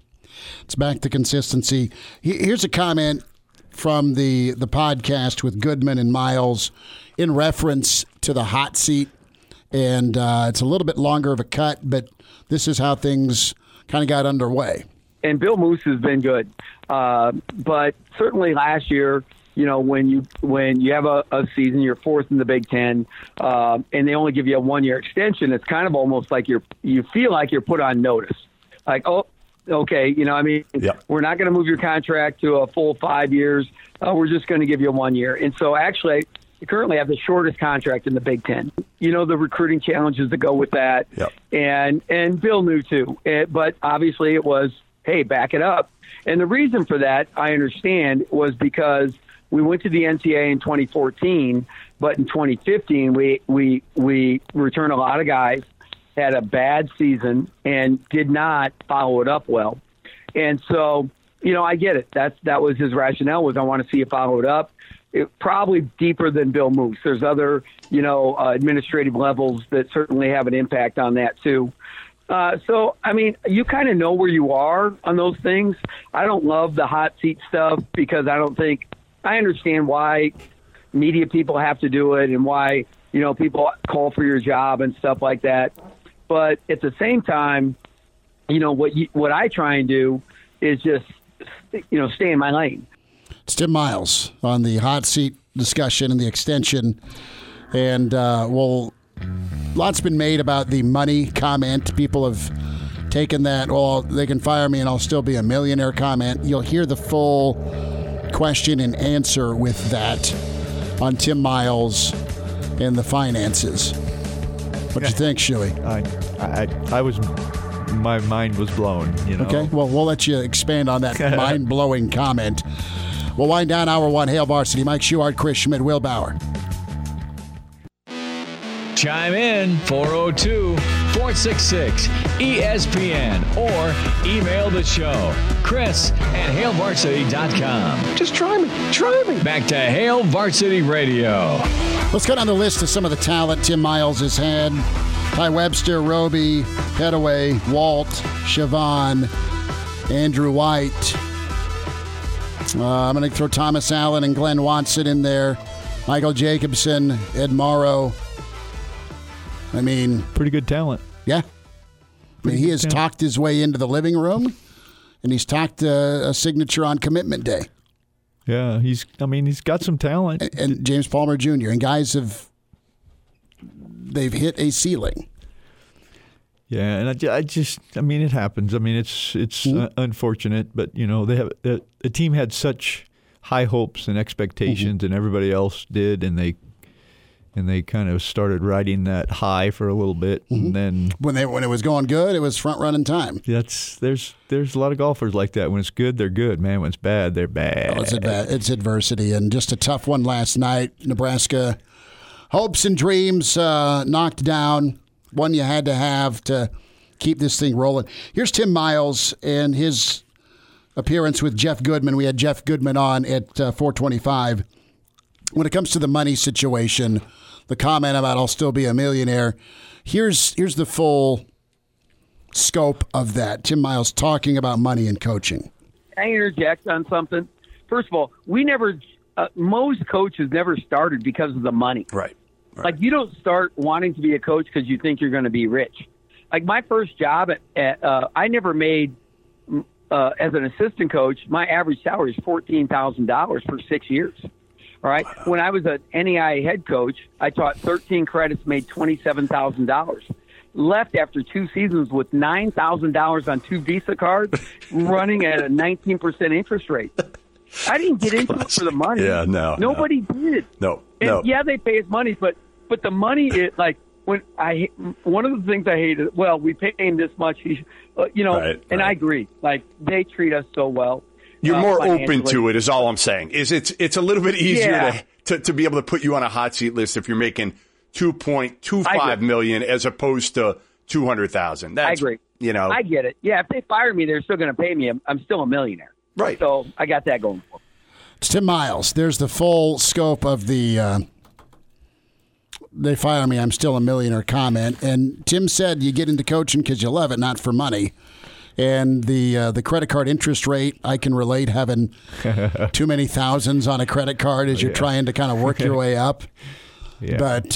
Here's a comment from the podcast with Goodman and Miles in reference to the hot seat. And it's a little bit longer of a cut, but this is how things kind of got underway. And Bill Moose has been good. But certainly last year, when you have a season, you're fourth in the Big Ten, and they only give you a 1-year extension, it's kind of almost like you feel like you're put on notice. Like, oh, okay, we're not going to move your contract to a full 5 years. We're just going to give you 1 year. And so actually, you currently have the shortest contract in the Big Ten. The recruiting challenges that go with that. Yep. And Bill knew too. But obviously it was, hey, back it up. And the reason for that, I understand, was because we went to the NCAA in 2014, but in 2015 we returned a lot of guys, had a bad season, and did not follow it up well. And so, I get it. That was his rationale, was I want to see you follow it up. Probably deeper than Bill Moose. There's other, administrative levels that certainly have an impact on that too. So, I mean, you kind of know where you are on those things. I don't love the hot seat stuff because I understand why media people have to do it and why, people call for your job and stuff like that. But at the same time, what I try and do is just, stay in my lane. It's Tim Miles on the hot seat discussion and the extension. And, lots been made about the money comment. People have taken that, they can fire me and I'll still be a millionaire comment. You'll hear the full question and answer with that on Tim Miles and the finances. What do you think, Shuey? My mind was blown, Okay, well, we'll let you expand on that mind-blowing comment. We'll wind down Hour 1. Hail Varsity. Mike Schuart, Chris Schmidt, Will Bauer. Chime in 402-466-ESPN or email the show, Chris@HailVarsity.com. Just try me. Back to Hail Varsity Radio. Let's go down the list of some of the talent Tim Miles has had. Ty Webster, Roby, Petaway, Walt, Siobhan, Andrew White. I'm going to throw Thomas Allen and Glenn Watson in there. Michael Jacobson, Ed Morrow. I mean, pretty good talent. Yeah. He has talked his way into the living room, and he's talked a signature on commitment day. Yeah, he's got some talent. And James Palmer Jr. And guys they've hit a ceiling. Yeah, and it happens. I mean, it's unfortunate, but the team had such high hopes and expectations, and everybody else did, and they kind of started riding that high for a little bit, and then when it was going good, it was front running time. There's a lot of golfers like that. When it's good, they're good, man. When it's bad, they're bad. It's adversity, and just a tough one last night. Nebraska hopes and dreams knocked down. One you had to have to keep this thing rolling. Here's Tim Miles and his appearance with Jeff Goodman. We had Jeff Goodman on at 425. When it comes to the money situation, the comment about I'll still be a millionaire, here's the full scope of that. Tim Miles talking about money and coaching. Can I interject on something? First of all, most coaches never started because of the money. Right. Like, you don't start wanting to be a coach because you think you're going to be rich. Like, my first job I never made, as an assistant coach, my average salary is $14,000 for 6 years. All right. When I was an NEI head coach, I taught 13 credits, made $27,000. Left after 2 seasons with $9,000 on 2 Visa cards, running at a 19% interest rate. I didn't get into it for the money. Yeah, no. Nobody did. No. Yeah, they pay us money, but the money is like one of the things I hated. Well, we pay him this much, Right. I agree. Like, they treat us so well. You're more open to it, is all I'm saying. It's a little bit easier to be able to put you on a hot seat list if you're making $2.25 million as opposed to $200,000. I agree. I get it. Yeah, if they fire me, they're still going to pay me. I'm still a millionaire. Right. So I got that going for me. It's Tim Miles. There's the full scope of the they fire me, I'm still a millionaire comment. And Tim said you get into coaching because you love it, not for money. And the credit card interest rate, I can relate, having too many thousands on a credit card as you're trying to kind of work your way up. Yeah. But,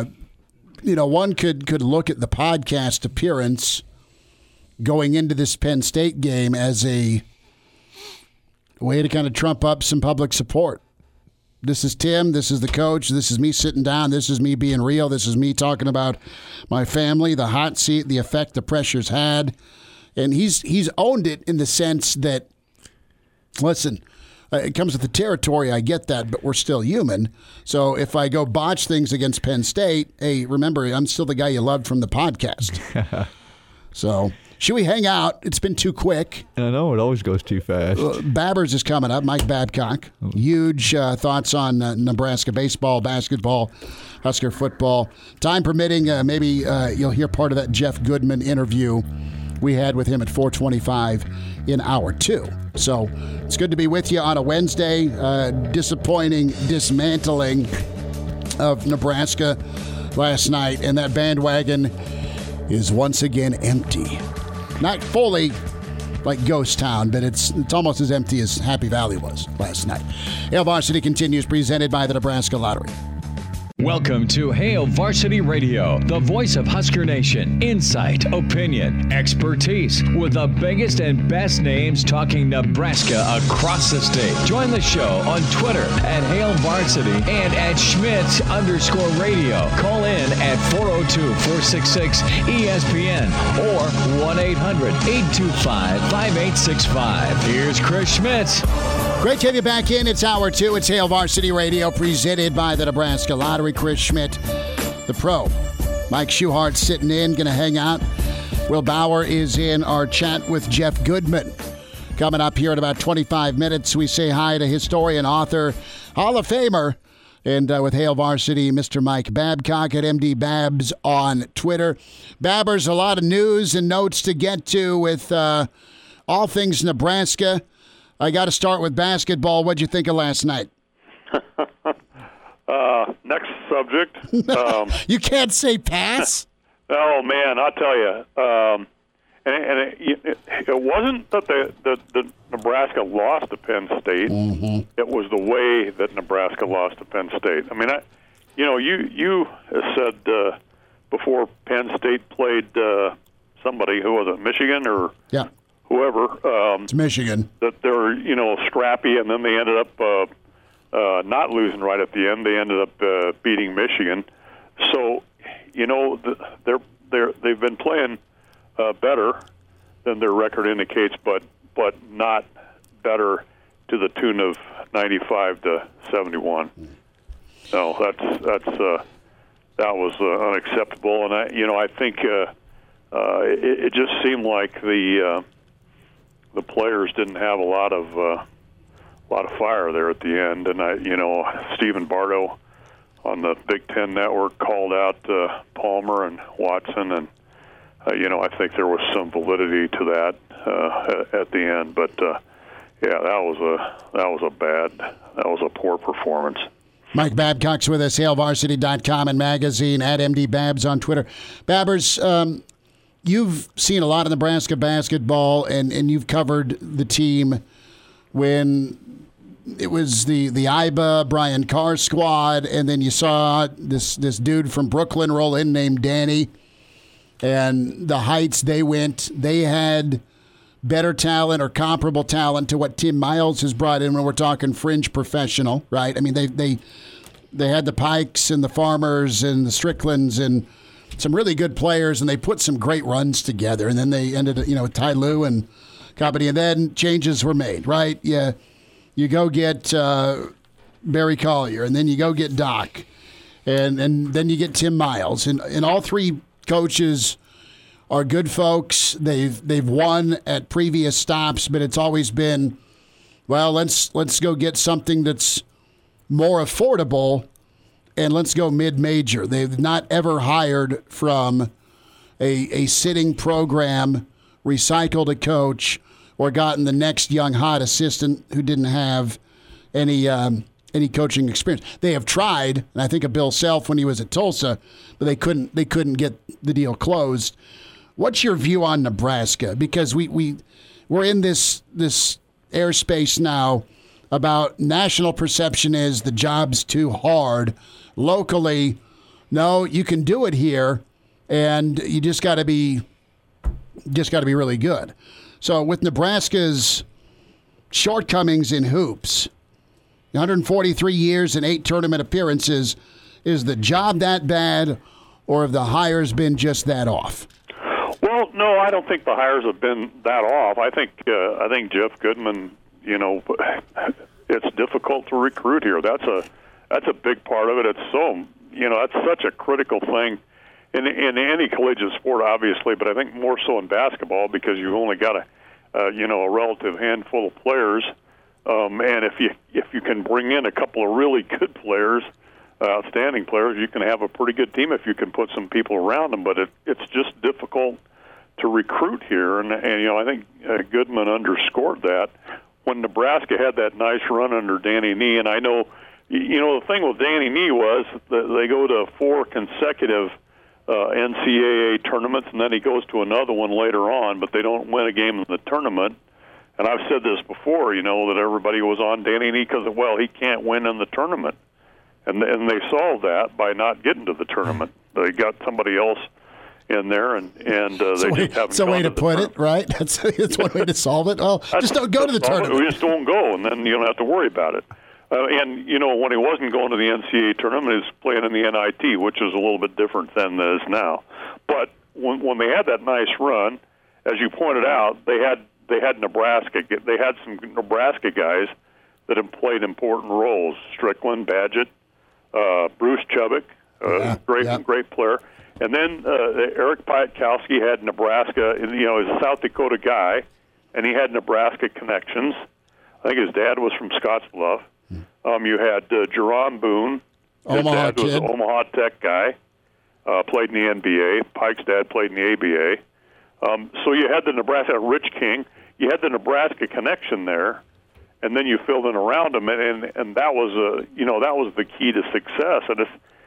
one could look at the podcast appearance going into this Penn State game as a way to kind of trump up some public support. This is Tim. This is the coach. This is me sitting down. This is me being real. This is me talking about my family, the hot seat, the effect the pressure's had. And he's owned it in the sense that, listen, it comes with the territory. I get that, but we're still human. So if I go botch things against Penn State, hey, remember, I'm still the guy you loved from the podcast. So should we hang out? It's been too quick. I know, it always goes too fast. Babbers is coming up, Mike Babcock. Huge thoughts on Nebraska baseball, basketball, Husker football. Time permitting, maybe you'll hear part of that Jeff Goodman interview we had with him at 425 in hour 2. So it's good to be with you on a Wednesday. Disappointing dismantling of Nebraska last night, and that bandwagon is once again empty. Not fully like Ghost Town, but it's almost as empty as Happy Valley was last night. Hail Varsity continues, presented by the Nebraska Lottery. Welcome to Hail Varsity Radio, the voice of Husker Nation. Insight, opinion, expertise, with the biggest and best names talking Nebraska across the state. Join the show on Twitter at Hail Varsity and at Schmitz_radio. Call in at 402-466-ESPN or 1-800-825-5865. Here's Chris Schmitz. Great to have you back in. It's hour 2. It's Hail Varsity Radio, presented by the Nebraska Lottery. Chris Schmidt, the pro. Mike Schuhart sitting in, going to hang out. Will Bauer is in our chat with Jeff Goodman. Coming up here in about 25 minutes, we say hi to historian, author, Hall of Famer, and with Hail Varsity, Mr. Mike Babcock at MD Babs on Twitter. Babbers, a lot of news and notes to get to with all things Nebraska. I got to start with basketball. What'd you think of last night? Next subject. You can't say pass? Oh, man, I'll tell you. It wasn't that the Nebraska lost to Penn State. Mm-hmm. It was the way that Nebraska lost to Penn State. I mean, you said before Penn State played somebody, who was it, Michigan or whoever? It's Michigan. That they're scrappy, and then they ended up not losing right at the end. They ended up beating Michigan. So they've been playing better than their record indicates, but not better to the tune of 95-71. No, that was unacceptable, and I think it just seemed like the players didn't have a lot of fire there at the end, and Stephen Bardo the Big Ten Network called out Palmer and Watson, and I think there was some validity to that at the end. But that was a poor performance. Mike Babcock's with us, HailVarsity.com and magazine, at MD Babs on Twitter. Babbers, you've seen a lot of Nebraska basketball, and you've covered the team when it was the IBA, Brian Carr squad, and then you saw this dude from Brooklyn roll in named Danny, and the heights they went. They had better talent or comparable talent to what Tim Miles has brought in when we're talking fringe professional, right? I mean, they had the Pikes and the Farmers and the Stricklands and some really good players, and they put some great runs together. And then they ended, with Ty Lue and company, and then changes were made, right? Yeah, you go get Barry Collier, and then you go get Doc, and then you get Tim Miles, and all three coaches are good folks. They've won at previous stops, but it's always been, well, let's go get something that's more affordable, and let's go mid-major. They've not ever hired from a sitting program, recycled a coach, or gotten the next young hot assistant who didn't have any coaching experience. They have tried, and I think of Bill Self when he was at Tulsa, but they couldn't get the deal closed. What's your view on Nebraska? Because we're in this airspace now about national perception is the job's too hard. Locally, no, you can do it here, and you just got to be really good. So with Nebraska's shortcomings in hoops, 143 years and 8 tournament appearances, is the job that bad, or have the hires been just that off? Well, no, I don't think the hires have been that off. I think Jeff Goodman, it's difficult to recruit here. That's a big part of it. It's so, that's such a critical thing in any collegiate sport, obviously, but I think more so in basketball because you've only got a relative handful of players, and if you can bring in a couple of really good players, outstanding players, you can have a pretty good team if you can put some people around them. But it's just difficult to recruit here, and I think Goodman underscored that when Nebraska had that nice run under Danny Nee. And I know, the thing with Danny Nee was that they go to 4 consecutive NCAA tournaments, and then he goes to another one later on, but they don't win a game in the tournament. And I've said this before, that everybody was on Danny Nee because, he can't win in the tournament. And they solved that by not getting to the tournament. They got somebody else in there, and they just haven't. It's a way to put it, right? That's one way to solve it. Well, just don't go to the tournament. We just don't go, and then you don't have to worry about it. And when he wasn't going to the NCAA tournament, he was playing in the NIT, which is a little bit different than it is now. But when they had that nice run, as you pointed out, they had Nebraska. They had some Nebraska guys that have played important roles: Strickland, Badgett, Bruce Chubbuck, great player. And then Eric Piatkowski had Nebraska. He's a South Dakota guy, and he had Nebraska connections. I think his dad was from Scottsbluff. You had Jerron Boone. His dad was an Omaha Tech guy, played in the NBA. Pike's dad played in the ABA. So you had the Nebraska, Rich King. You had the Nebraska connection there, and then you filled in around him, and that was that was the key to success. And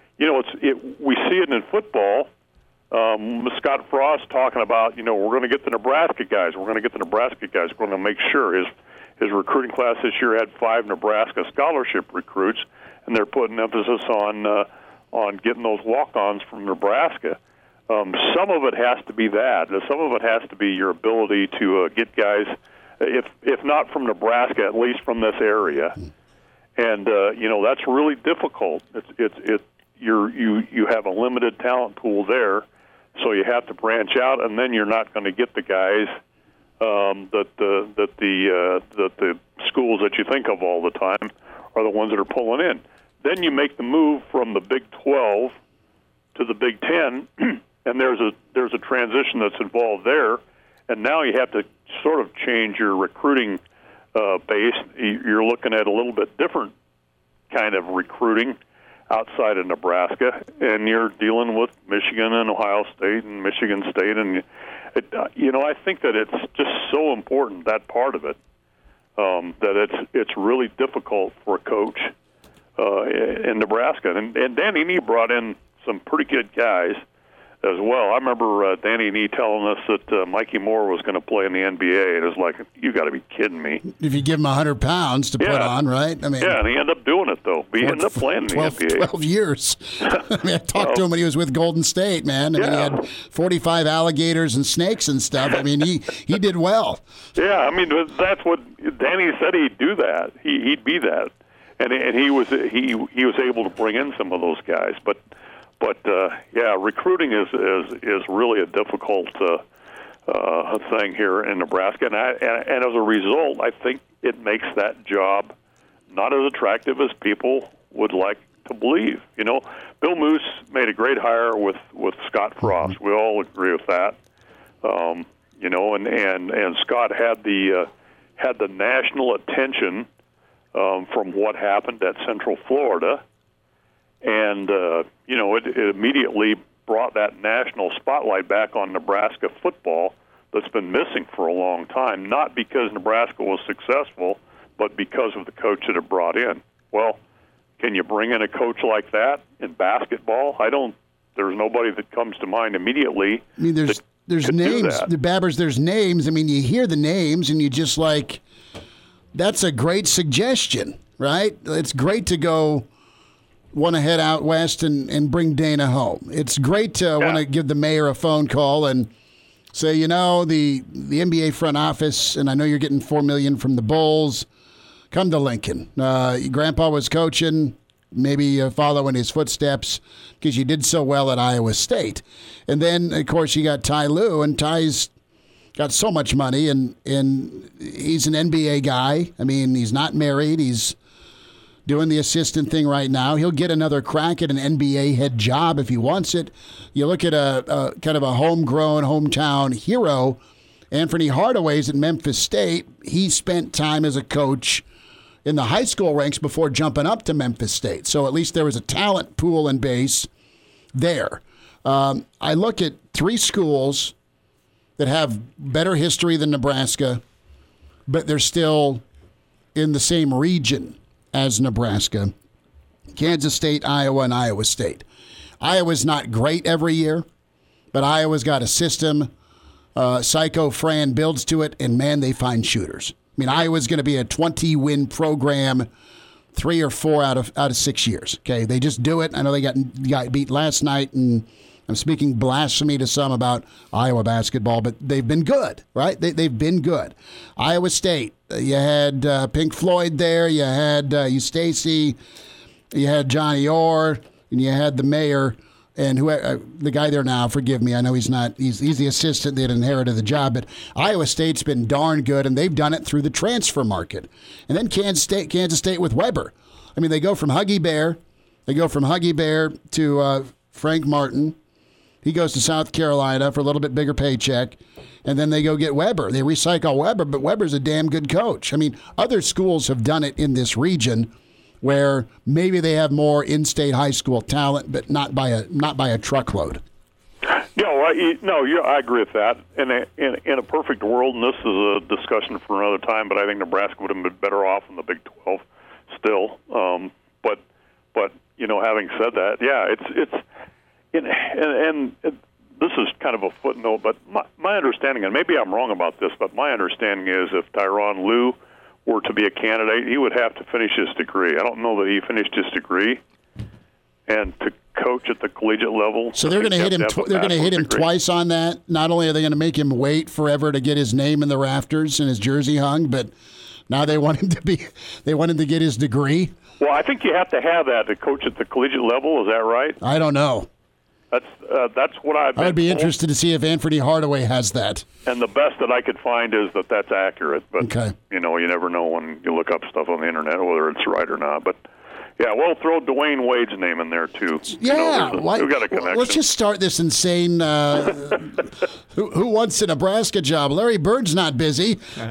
we see it in football. Scott Frost talking about, we're going to get the Nebraska guys. We're going to get the Nebraska guys. We're going to make sure his recruiting class this year had 5 Nebraska scholarship recruits, and they're putting emphasis on getting those walk-ons from Nebraska. Some of it has to be that. Some of it has to be your ability to get guys, if not from Nebraska, at least from this area. And that's really difficult. You have a limited talent pool there, so you have to branch out, and then you're not going to get the guys that the schools that you think of all the time are the ones that are pulling in. Then you make the move from the Big 12 to the Big 10, and there's a transition that's involved there, and now you have to sort of change your recruiting base. You're looking at a little bit different kind of recruiting. outside of Nebraska, and you're dealing with Michigan and Ohio State and Michigan State, and I think that it's just so important, that part of it, that it's really difficult for a coach in Nebraska. And Danny Nee brought in some pretty good guys as well. I remember Danny Nee telling us that Mikey Moore was going to play in the NBA, and it was like, you got to be kidding me. If you give him 100 pounds to put on, right? I mean, and he ended up doing it, though. He ended up playing in the NBA. 12 years. I mean, I talked to him when he was with Golden State, man. I mean, he had 45 alligators and snakes and stuff. I mean, he did well. Yeah, I mean, that's what Danny said he'd do that. He'd be that. And he was able to bring in some of those guys. But recruiting is really a difficult thing here in Nebraska, and as a result, I think it makes that job not as attractive as people would like to believe. Bill Moose made a great hire with Scott Frost. We all agree with that. And Scott had the national attention from what happened at Central Florida. And, it immediately brought that national spotlight back on Nebraska football that's been missing for a long time, not because Nebraska was successful, but because of the coach that it brought in. Well, can you bring in a coach like that in basketball? There's nobody that comes to mind immediately. I mean, there's names. The Babbers, there's names. I mean, you hear the names and you just like, that's a great suggestion, right? It's great to go want to head out west and bring Dana home. It's great to want to give the mayor a phone call and say, the NBA front office, and I know you're getting $4 million from the Bulls, come to Lincoln. Grandpa was coaching, maybe follow in his footsteps because you did so well at Iowa State. And then, of course, you got Ty Lue, and Ty's got so much money, and he's an NBA guy. I mean, he's not married. He's doing the assistant thing right now. He'll get another crack at an NBA head job if he wants it. You look at a kind of a homegrown, hometown hero, Anthony Hardaway's at Memphis State. He spent time as a coach in the high school ranks before jumping up to Memphis State. So at least there was a talent pool and base there. I look at 3 schools that have better history than Nebraska, but they're still in the same region as Nebraska: Kansas State, Iowa, and Iowa State. Iowa's not great every year, but Iowa's got a system. Psycho Fran builds to it, and, man, they find shooters. I mean, Iowa's going to be a 20-win program 3 or 4 out of 6 years. Okay, they just do it. I know they got beat last night, and I'm speaking blasphemy to some about Iowa basketball, but they've been good, right? They've been good. Iowa State, you had Pink Floyd there, you had Stacy, you had Johnny Orr, and you had the mayor, and the guy there now, forgive me, I know he's not, he's the assistant that inherited the job, but Iowa State's been darn good, and they've done it through the transfer market. And then Kansas State with Weber. I mean, they go from Huggy Bear to Frank Martin. He goes to South Carolina for a little bit bigger paycheck, and then they go get Weber. They recycle Weber, but Weber's a damn good coach. I mean, other schools have done it in this region where maybe they have more in-state high school talent, but not by a truckload. I agree with that. In a perfect world, and this is a discussion for another time, but I think Nebraska would have been better off in the Big 12 still. But having said that, and this is kind of a footnote, but my understanding, and maybe I'm wrong about this, but my understanding is if Tyronn Lue were to be a candidate, he would have to finish his degree. I don't know that he finished his degree, and to coach at the collegiate level. So they're going to hit him. They're going to hit him twice on that. Not only are they going to make him wait forever to get his name in the rafters and his jersey hung, but now they want him to get his degree. Well, I think you have to have that to coach at the collegiate level. Is that right? I don't know. That's what I've been I'd be told. interested to see if Anthony Hardaway has that. And the best that I could find is that that's accurate. But, okay. You never know when you look up stuff on the internet whether it's right or not. But, yeah, we'll throw Dwayne Wade's name in there, too. Yeah. We've got a connection. Let's just start this insane who wants a Nebraska job? Larry Bird's not busy. Yeah.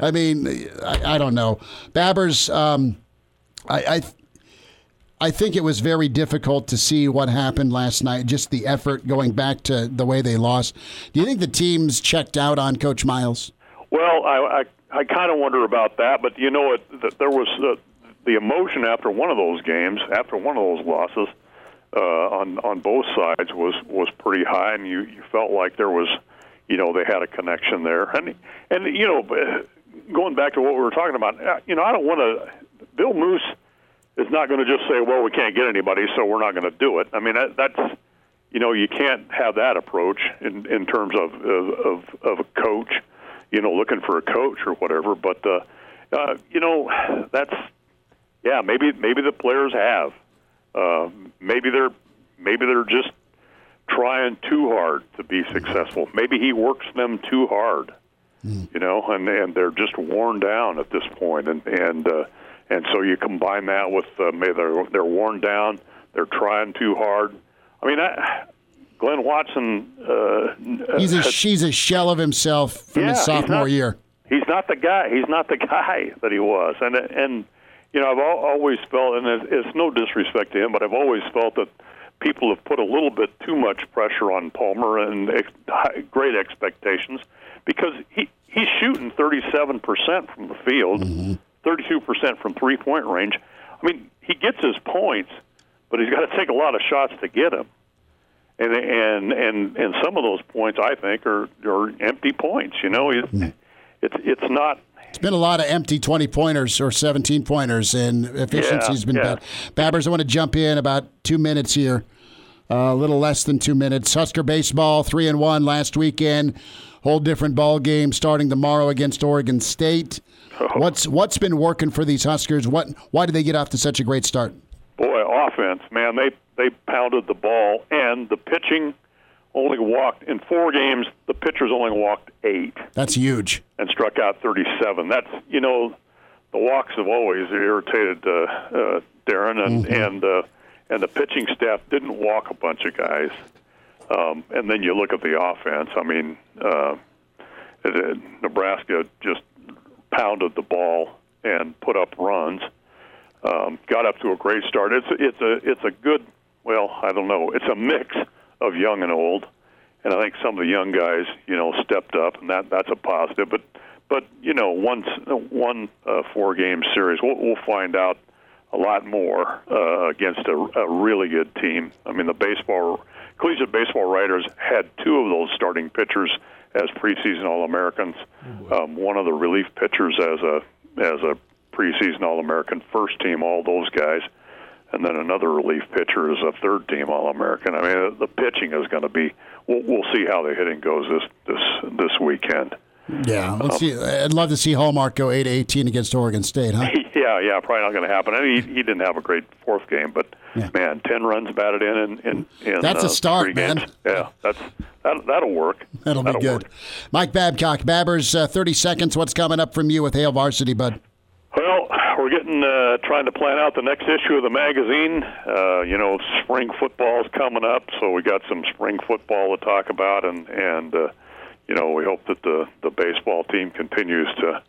I mean, I don't know. Babbers, I think I think it was very difficult to see what happened last night, just the effort going back to the way they lost. Do you think the team's checked out on Coach Miles? Well, I kind of wonder about that, but you know, there was the emotion after one of those games, after one of those losses, on both sides was pretty high, and you felt like there was, you know, they had a connection there, and you know, going back to what we were talking about, you know, I don't want to. Bill Moose is not going to just say, well, we can't get anybody, so we're not going to do it. I mean, that's, you know, you can't have that approach in terms of a coach, you know, looking for a coach or whatever. But you know, that's, yeah, maybe the players have, maybe they're just trying too hard to be successful. Maybe he works them too hard, you know, and they're just worn down at this point, and so you combine that with maybe they're worn down, they're trying too hard. I mean, Glenn Watson. He's a shell of himself from his sophomore year. He's not the guy. He's not the guy that he was, and you know, I've always felt, and it's no disrespect to him, but I've always felt that people have put a little bit too much pressure on Palmer and great expectations, because he's shooting 37% from the field. Mm-hmm. 32% from three-point range. I mean, he gets his points, but he's got to take a lot of shots to get them. And some of those points, I think, are empty points. You know, it's not. It's been a lot of empty 20-pointers or 17-pointers, and efficiency's been bad. Babbers, I want to jump in about 2 minutes here, a little less than 2 minutes. Husker baseball 3-1 last weekend. Whole different ball game starting tomorrow against Oregon State. What's been working for these Huskers? Why did they get off to such a great start? Boy, offense, man, they pounded the ball, and the pitching only walked in 4 games. The pitchers only walked 8. That's huge. And struck out 37. That's, you know, the walks have always irritated Darren, and the pitching staff didn't walk a bunch of guys. And then you look at the offense. I mean, Nebraska just pounded the ball and put up runs. Got up to a great start. It's a good, well, I don't know. It's a mix of young and old, and I think some of the young guys, you know, stepped up, and that's a positive. But you know, one 4-game series, we'll find out a lot more against a really good team. I mean, the collegiate baseball writers had 2 of those starting pitchers as preseason All-Americans. One of the relief pitchers as a preseason All-American, first team, all those guys, and then another relief pitcher as a third-team All-American. I mean, the pitching is going to be. We'll see how the hitting goes this weekend. Yeah, let's see. I'd love to see Hallmark go 8-18 against Oregon State, huh? Yeah, probably not going to happen. I mean, he didn't have a great 4th game, but man, 10 runs batted in that's a start, man. Yeah, that'll work. That'll be good. Work. Mike Babcock, Babbers, 30 seconds. What's coming up from you with Hail Varsity, bud? Well, we're getting trying to plan out the next issue of the magazine. You know, spring football's coming up, so we got some spring football to talk about, and you know, we hope that the baseball team continues to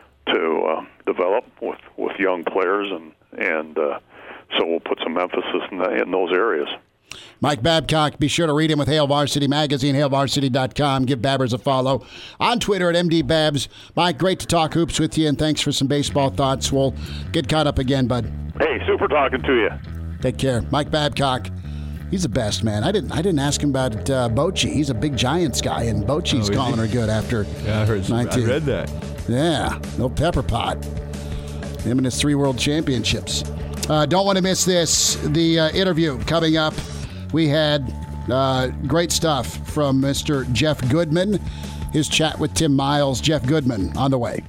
develop with young players, and so we'll put some emphasis in those areas. Mike Babcock, be sure to read him with Hail Varsity Magazine, hailvarsity.com. Give Babbers a follow on Twitter at MDBabs. Mike, great to talk hoops with you, and thanks for some baseball thoughts. We'll get caught up again, bud. Hey, super talking to you. Take care. Mike Babcock. He's the best, man. I didn't ask him about Bochy. He's a big Giants guy, and Bochy's calling her good after 19. I read that. Yeah, no pepper pot. Him and his 3 world championships. Don't want to miss this. The interview coming up. We had great stuff from Mr. Jeff Goodman. His chat with Tim Miles. Jeff Goodman on the way.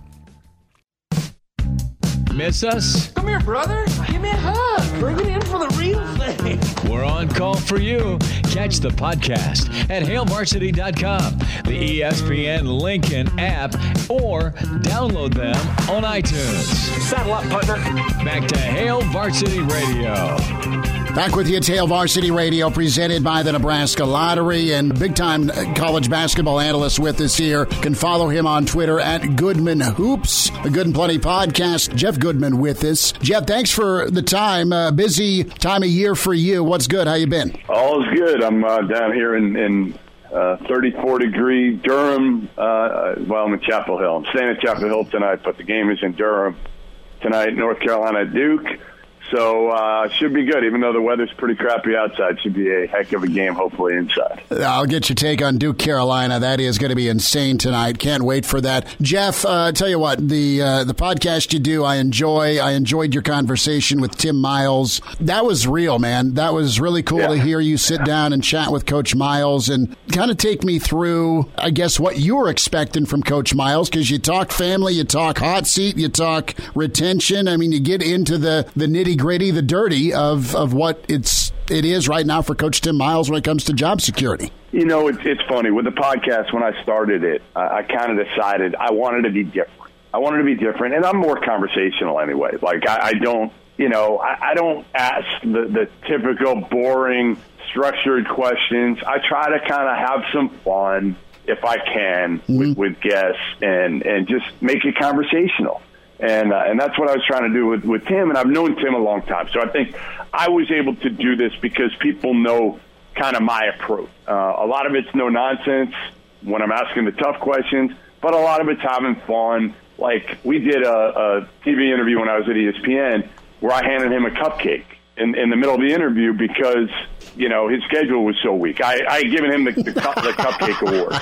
Miss us? Come here, brother. Give me a hug. Bring it in for the real thing. We're on call for you. Catch the podcast at hailvarsity.com, the ESPN Lincoln app, or download them on iTunes. Saddle up, partner. Back to Hail Varsity Radio. Back with you, it's Hail Varsity Radio, presented by the Nebraska Lottery, and big-time college basketball analyst with us here. You can follow him on Twitter at Goodman Hoops, the Good and Plenty podcast. Jeff Goodman with us. Jeff, thanks for the time. Busy time of year for you. What's good? How you been? All is good. I'm down here in 34-degree Durham. I'm in Chapel Hill. I'm staying at Chapel Hill tonight, but the game is in Durham tonight, North Carolina Duke. So should be good, even though the weather's pretty crappy outside. Should be a heck of a game, hopefully, inside. I'll get your take on Duke, Carolina. That is going to be insane tonight. Can't wait for that. Jeff, tell you what, the podcast you do, I enjoy. I enjoyed your conversation with Tim Miles. That was real, man. That was really cool to hear you sit down and chat with Coach Miles and kind of take me through, I guess, what you were expecting from Coach Miles, because you talk family, you talk hot seat, you talk retention. I mean, you get into the nitty-gritty, the dirty of what it is right now for Coach Tim Miles when it comes to job security. You know, it's funny. With the podcast, when I started it, I kind of decided I wanted to be different. And I'm more conversational anyway. Like, I don't ask the typical boring, structured questions. I try to kind of have some fun, if I can, with guests and just make it conversational. And that's what I was trying to do with Tim, and I've known Tim a long time. So I think I was able to do this because people know kind of my approach. A lot of it's no nonsense when I'm asking the tough questions, but a lot of it's having fun. Like, we did a TV interview when I was at ESPN where I handed him a cupcake in the middle of the interview because, you know, his schedule was so weak. I had given him the cupcake award.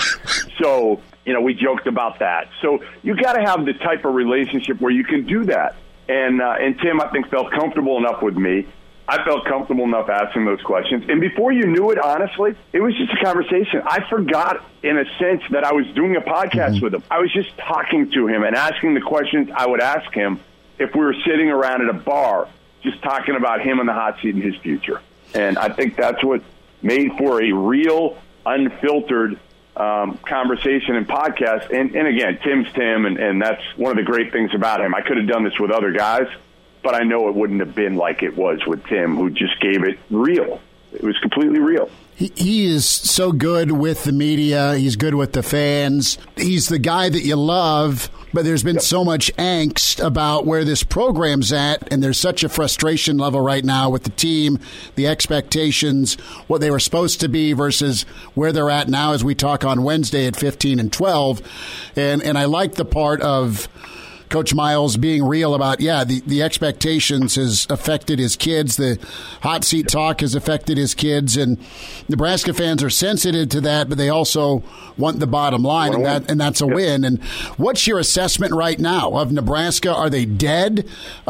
So, you know, we joked about that. So you got to have the type of relationship where you can do that. And Tim, I think, felt comfortable enough with me. I felt comfortable enough asking those questions. And before you knew it, honestly, it was just a conversation. I forgot, in a sense, that I was doing a podcast with him. I was just talking to him and asking the questions I would ask him if we were sitting around at a bar, just talking about him and the hot seat and his future. And I think that's what made for a real, unfiltered conversation and podcast. And again, Tim's Tim, and that's one of the great things about him. I could have done this with other guys, but I know it wouldn't have been like it was with Tim, who just gave it real. It was completely real. He is so good with the media. He's good with the fans. He's the guy that you love, but there's been so much angst about where this program's at, and there's such a frustration level right now with the team, the expectations, what they were supposed to be versus where they're at now as we talk on Wednesday at 15-12. And I like the part of Coach Miles being real about, the expectations has affected his kids. The hot seat talk has affected his kids. And Nebraska fans are sensitive to that, but they also want the bottom line, and that's a win. And what's your assessment right now of Nebraska? Are they dead?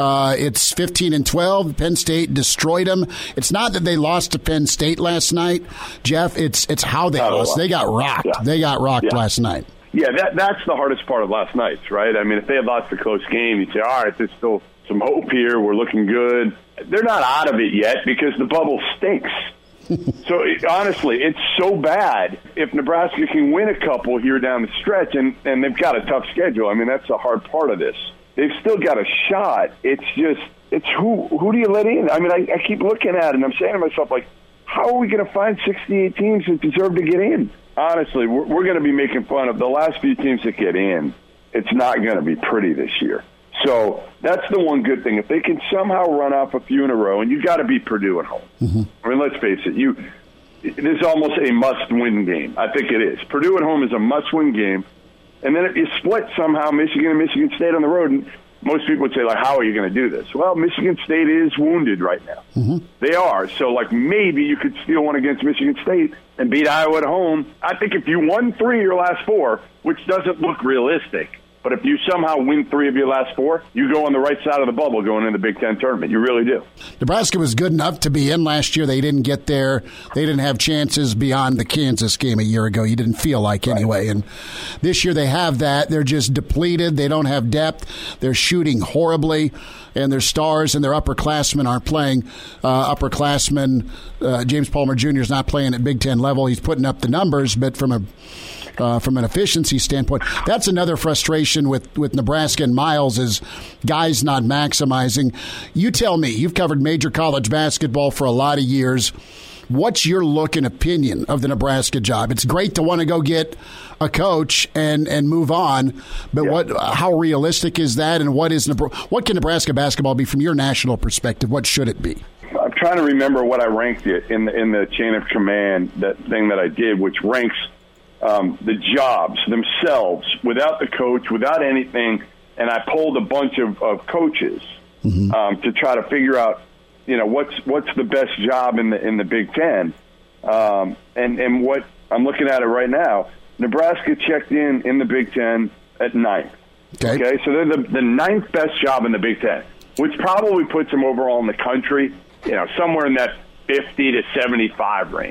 It's 15-12. Penn State destroyed them. It's not that they lost to Penn State last night, Jeff. It's how they lost. They got rocked. Yeah. They got rocked last night. Yeah, that's the hardest part of last night, right? I mean, if they had lost a close game, you'd say, all right, there's still some hope here. We're looking good. They're not out of it yet because the bubble stinks. So, honestly, it's so bad. If Nebraska can win a couple here down the stretch, and they've got a tough schedule, I mean, that's the hard part of this. They've still got a shot. It's who do you let in? I mean, I keep looking at it, and I'm saying to myself, like, how are we going to find 68 teams that deserve to get in? Honestly, we're going to be making fun of the last few teams that get in. It's not going to be pretty this year. So that's the one good thing. If they can somehow run off a few in a row, and you got to beat Purdue at home. I mean, let's face it. This is almost a must-win game. I think it is. Purdue at home is a must-win game. And then if you split somehow Michigan and Michigan State on the road, and most people would say, like, how are you going to do this? Well, Michigan State is wounded right now. They are. So, like, maybe you could steal one against Michigan State and beat Iowa at home. I think if you won 3 of your last 4, which doesn't look realistic, but if you somehow win 3 of your last 4, you go on the right side of the bubble going into the Big Ten tournament. You really do. Nebraska was good enough to be in last year. They didn't get there. They didn't have chances beyond the Kansas game a year ago. You didn't feel like anyway. And this year they have that. They're just depleted. They don't have depth. They're shooting horribly. And their stars and their upperclassmen aren't playing. James Palmer Jr. is not playing at Big Ten level. He's putting up the numbers, but from a from an efficiency standpoint. That's another frustration with Nebraska and Miles is guys not maximizing. You tell me, you've covered major college basketball for a lot of years. What's your look and opinion of the Nebraska job? It's great to want to go get a coach and move on, but how realistic is that, and what can Nebraska basketball be from your national perspective? What should it be? I'm trying to remember what I ranked it in the chain of command, that thing that I did, which ranks the jobs themselves without the coach, without anything, and I pulled a bunch of coaches to try to figure out, what's the best job in the Big Ten, and what I'm looking at it right now. Nebraska checked in the Big Ten at 9th. Okay, so they're the 9th best job in the Big Ten, which probably puts them overall in the country, somewhere in that 50 to 75 range.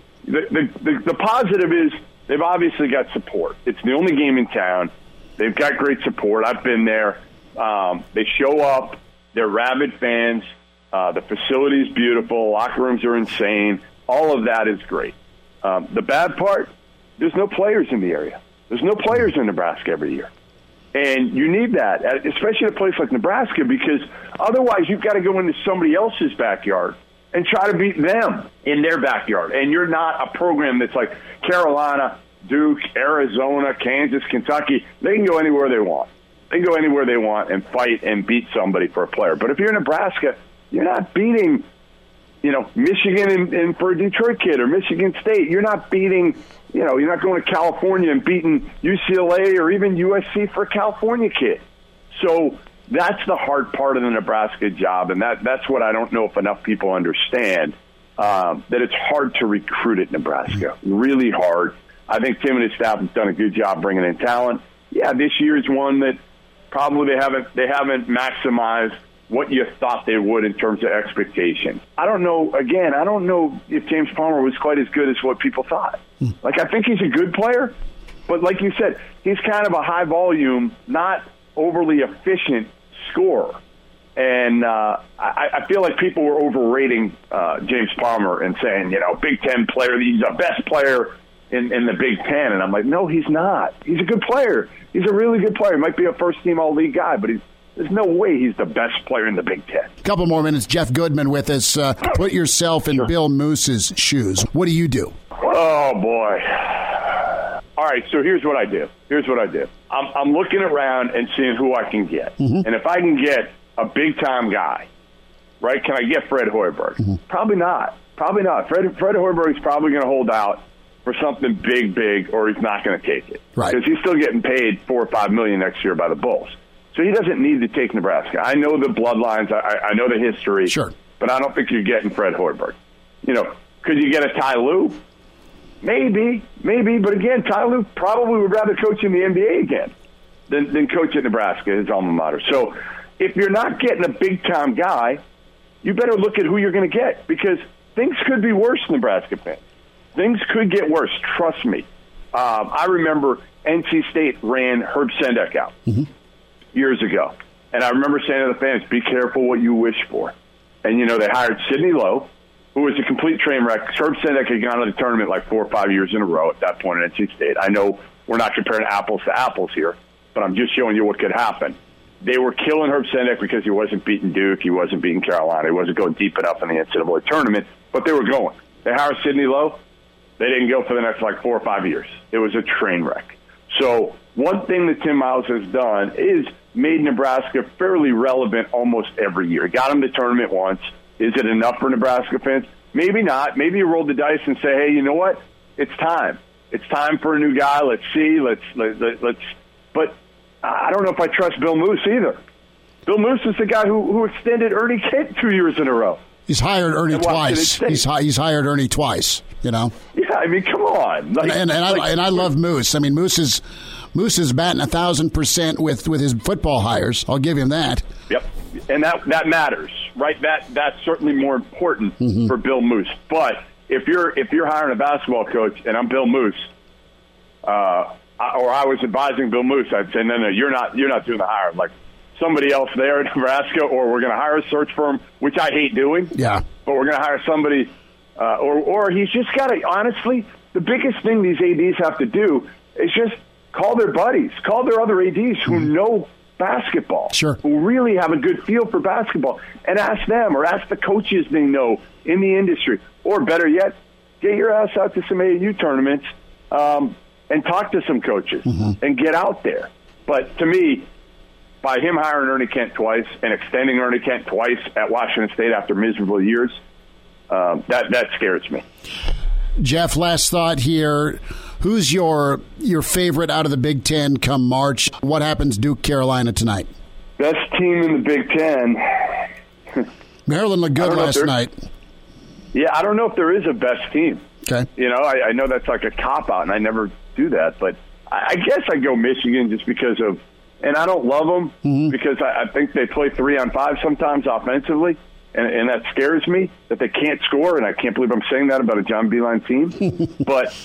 The positive is they've obviously got support. It's the only game in town. They've got great support. I've been there. They show up. They're rabid fans. The facility's beautiful. Locker rooms are insane. All of that is great. The bad part, there's no players in the area. There's no players in Nebraska every year. And you need that, especially in a place like Nebraska, because otherwise you've got to go into somebody else's backyard and try to beat them in their backyard. And you're not a program that's like Carolina, Duke, Arizona, Kansas, Kentucky. They can go anywhere they want. They can go anywhere they want and fight and beat somebody for a player. But if you're in Nebraska, you're not beating, Michigan and for a Detroit kid, or Michigan State. You're not beating, you're not going to California and beating UCLA or even USC for a California kid. So that's the hard part of the Nebraska job, and that's what I don't know if enough people understand, that it's hard to recruit at Nebraska, really hard. I think Tim and his staff have done a good job bringing in talent. Yeah, this year is one that probably they haven't maximized what you thought they would in terms of expectation. I don't know if James Palmer was quite as good as what people thought. I think he's a good player, but like you said, he's kind of a high volume, not overly efficient scorer. And I feel like people were overrating James Palmer and saying, Big Ten player, he's the best player in the Big Ten. And I'm like, no, he's not. He's a good player. He's a really good player. He might be a first-team all-league guy, but there's no way he's the best player in the Big Ten. A couple more minutes. Jeff Goodman with us. Put yourself in Bill Moose's shoes. What do you do? Oh, boy. All right, so here's what I do. I'm looking around and seeing who I can get. And if I can get a big-time guy, right, can I get Fred Hoiberg? Probably not. Fred Hoiberg's probably going to hold out for something big, or he's not going to take it. Right. Because he's still getting paid $4 or $5 million next year by the Bulls. So he doesn't need to take Nebraska. I know the bloodlines. I know the history. Sure. But I don't think you're getting Fred Hoiberg. Could you get a Ty Lue? Maybe. But again, Ty Lue probably would rather coach in the NBA again than coach at Nebraska, his alma mater. So if you're not getting a big-time guy, you better look at who you're going to get, because things could be worse, Nebraska fans. Things could get worse. Trust me. I remember NC State ran Herb Sendek out years ago. And I remember saying to the fans, be careful what you wish for. And, they hired Sidney Lowe, who was a complete train wreck. Herb Sendek had gone to the tournament like 4 or 5 years in a row at that point at NC State. I know we're not comparing apples to apples here, but I'm just showing you what could happen. They were killing Herb Sendek because he wasn't beating Duke, he wasn't beating Carolina, he wasn't going deep enough in the NCAA tournament, but they were going. They hired Sidney Lowe. They didn't go for the next 4 or 5 years. It was a train wreck. So one thing that Tim Miles has done is made Nebraska fairly relevant almost every year. Got them to the tournament once. Is it enough for Nebraska fans? Maybe not. Maybe you roll the dice and say, hey, you know what? It's time. It's time for a new guy. Let's see. Let's. But I don't know if I trust Bill Moose either. Bill Moose is the guy who extended Ernie Kent 2 years in a row. He's hired Ernie twice. He's hired Ernie twice. Yeah, I mean, come on. I love Moose. I mean, Moose is batting 1,000% with his football hires. I'll give him that. Yep, and that matters, right? That's certainly more important for Bill Moose. But if you're hiring a basketball coach and I'm Bill Moose, or I was advising Bill Moose, I'd say no, you're not doing the hire. Like somebody else there in Nebraska, or we're going to hire a search firm, which I hate doing. Yeah, but we're going to hire somebody. Or he's just got to, honestly, the biggest thing these ADs have to do is just call their buddies, call their other ADs who know basketball, who really have a good feel for basketball, and ask them or ask the coaches they know in the industry. Or better yet, get your ass out to some AAU tournaments and talk to some coaches and get out there. But to me, by him hiring Ernie Kent twice and extending Ernie Kent twice at Washington State after miserable years, that scares me. Jeff, last thought here. Who's your favorite out of the Big Ten come March? What happens Duke, Carolina tonight? Best team in the Big Ten. Maryland looked good last night. Yeah, I don't know if there is a best team. Okay. You know, I know that's like a cop-out, and I never do that. But I guess I go Michigan just because of – and I don't love them because I think they play 3-on-5 sometimes offensively, and that scares me that they can't score, and I can't believe I'm saying that about a John Beilein team. But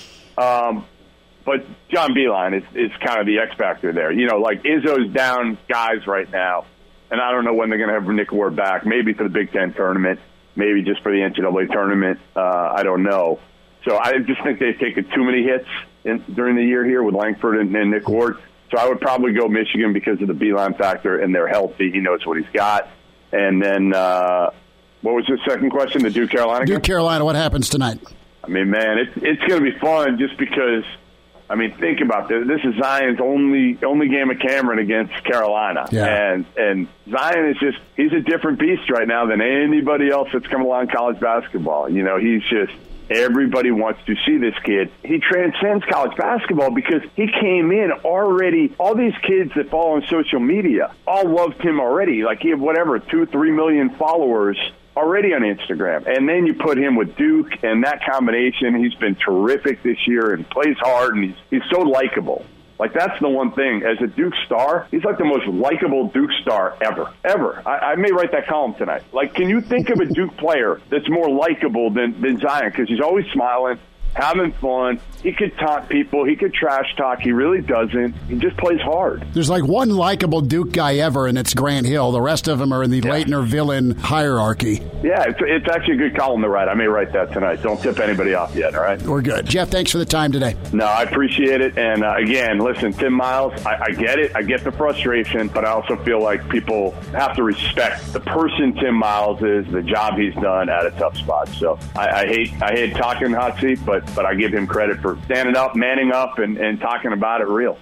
John Beilein is kind of the X factor there. You know, like Izzo's down guys right now, and I don't know when they're going to have Nick Ward back. Maybe for the Big Ten tournament, maybe just for the NCAA tournament. I don't know. So I just think they've taken too many hits during the year here with Langford and Nick Ward. So I would probably go Michigan because of the Beilein factor, and they're healthy. He knows what he's got. And then what was the second question? The Duke Carolina game? Duke Carolina, what happens tonight? I mean, man, it's going to be fun just because, I mean, think about this. This is Zion's only game of Cameron against Carolina. Yeah. And Zion is just, he's a different beast right now than anybody else that's come along college basketball. You know, he's just, everybody wants to see this kid. He transcends college basketball because he came in already. All these kids that follow on social media all loved him already. Like he had 2-3 million followers already on Instagram. And then you put him with Duke and that combination. He's been terrific this year and plays hard, and he's so likable. Like, that's the one thing. As a Duke star, he's like the most likable Duke star ever. I may write that column tonight. Like, can you think of a Duke player that's more likable than Zion? Because he's always smiling, having fun. He could taunt people. He could trash talk. He really doesn't. He just plays hard. There's like one likable Duke guy ever, and it's Grant Hill. The rest of them are in the Leitner villain hierarchy. Yeah, it's actually a good column to write. I may write that tonight. Don't tip anybody off yet, all right? We're good. Jeff, thanks for the time today. No, I appreciate it. And, again, listen, Tim Miles, I get it. I get the frustration, but I also feel like people have to respect the person Tim Miles is, the job he's done at a tough spot. So I hate talking hot seat, but I give him credit for standing up, manning up, and talking about it real.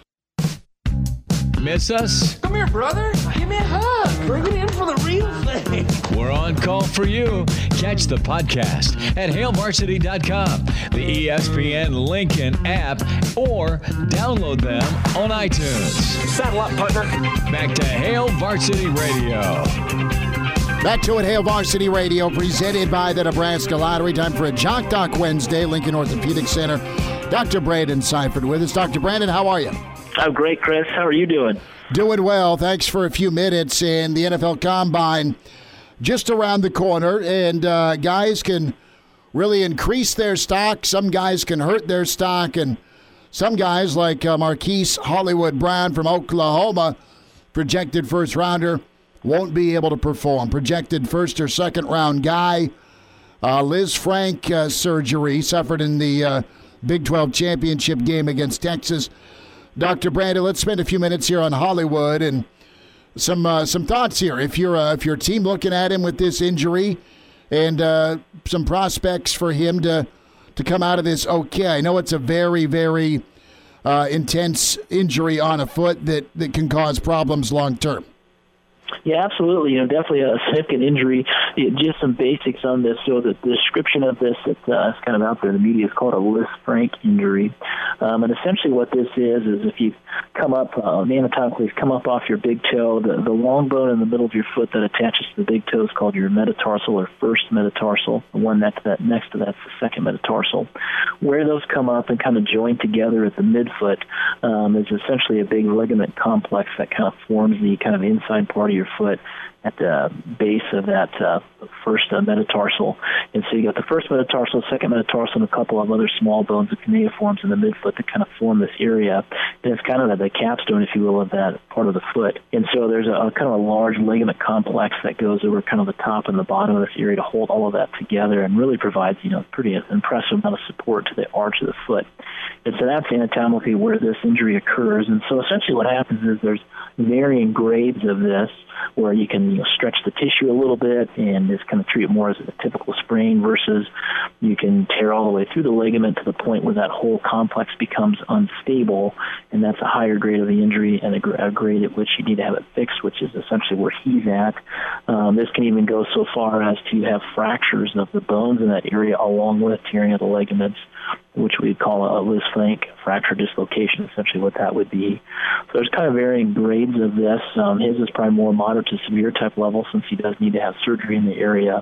Miss us? Come here, brother. Give me a hug. Bring it in for the real thing. We're on call for you. Catch the podcast at HailVarsity.com, the ESPN Lincoln app, or download them on iTunes. Saddle up, partner. Back to Hail Varsity Radio. Back to it, Hail Varsity Radio, presented by the Nebraska Lottery. Time for a Jock Doc Wednesday, Lincoln Orthopedic Center. Dr. Brandon Seifert with us. Dr. Brandon, how are you? I'm great, Chris. How are you doing? Doing well. Thanks for a few minutes. And the NFL Combine just around the corner, and guys can really increase their stock. Some guys can hurt their stock, and some guys like Marquise Hollywood Brown from Oklahoma, projected first-rounder, won't be able to perform. Projected first or second-round guy, Liz Frank surgery, suffered in the Big 12 championship game against Texas. Dr. Brandon, let's spend a few minutes here on Hollywood and some thoughts here. If you're a team looking at him with this injury and some prospects for him to come out of this okay. I know it's a very, very intense injury on a foot that can cause problems long term. Yeah, absolutely. Definitely a significant injury. Just some basics on this. So the description of this that's kind of out there in the media is called a Liz Frank injury. And essentially what this is if you come up, anatomically come up off your big toe, the long bone in the middle of your foot that attaches to the big toe is called your metatarsal or first metatarsal. The one next to that's the second metatarsal. Where those come up and kind of join together at the midfoot is essentially a big ligament complex that kind of forms the kind of inside part of your foot at the base of that first metatarsal. And so you got the first metatarsal, second metatarsal, and a couple of other small bones, the cuneiforms in the midfoot, that kind of form this area. And it's kind of the capstone, if you will, of that part of the foot. And so there's a kind of a large ligament complex that goes over kind of the top and the bottom of this area to hold all of that together and really provides, pretty impressive amount of support to the arch of the foot. And so that's anatomically where this injury occurs. And so essentially what happens is there's varying grades of this, where you can stretch the tissue a little bit and just kind of treat it more as a typical sprain, versus you can tear all the way through the ligament to the point where that whole complex becomes unstable, and that's a higher grade of the injury and a grade at which you need to have it fixed, which is essentially where he's at. This can even go so far as to have fractures of the bones in that area along with tearing of the ligaments, which we call a Lisfranc fracture dislocation, essentially what that would be. So there's kind of varying grades of this. His is probably more moderate to severe type level, since he does need to have surgery in the area.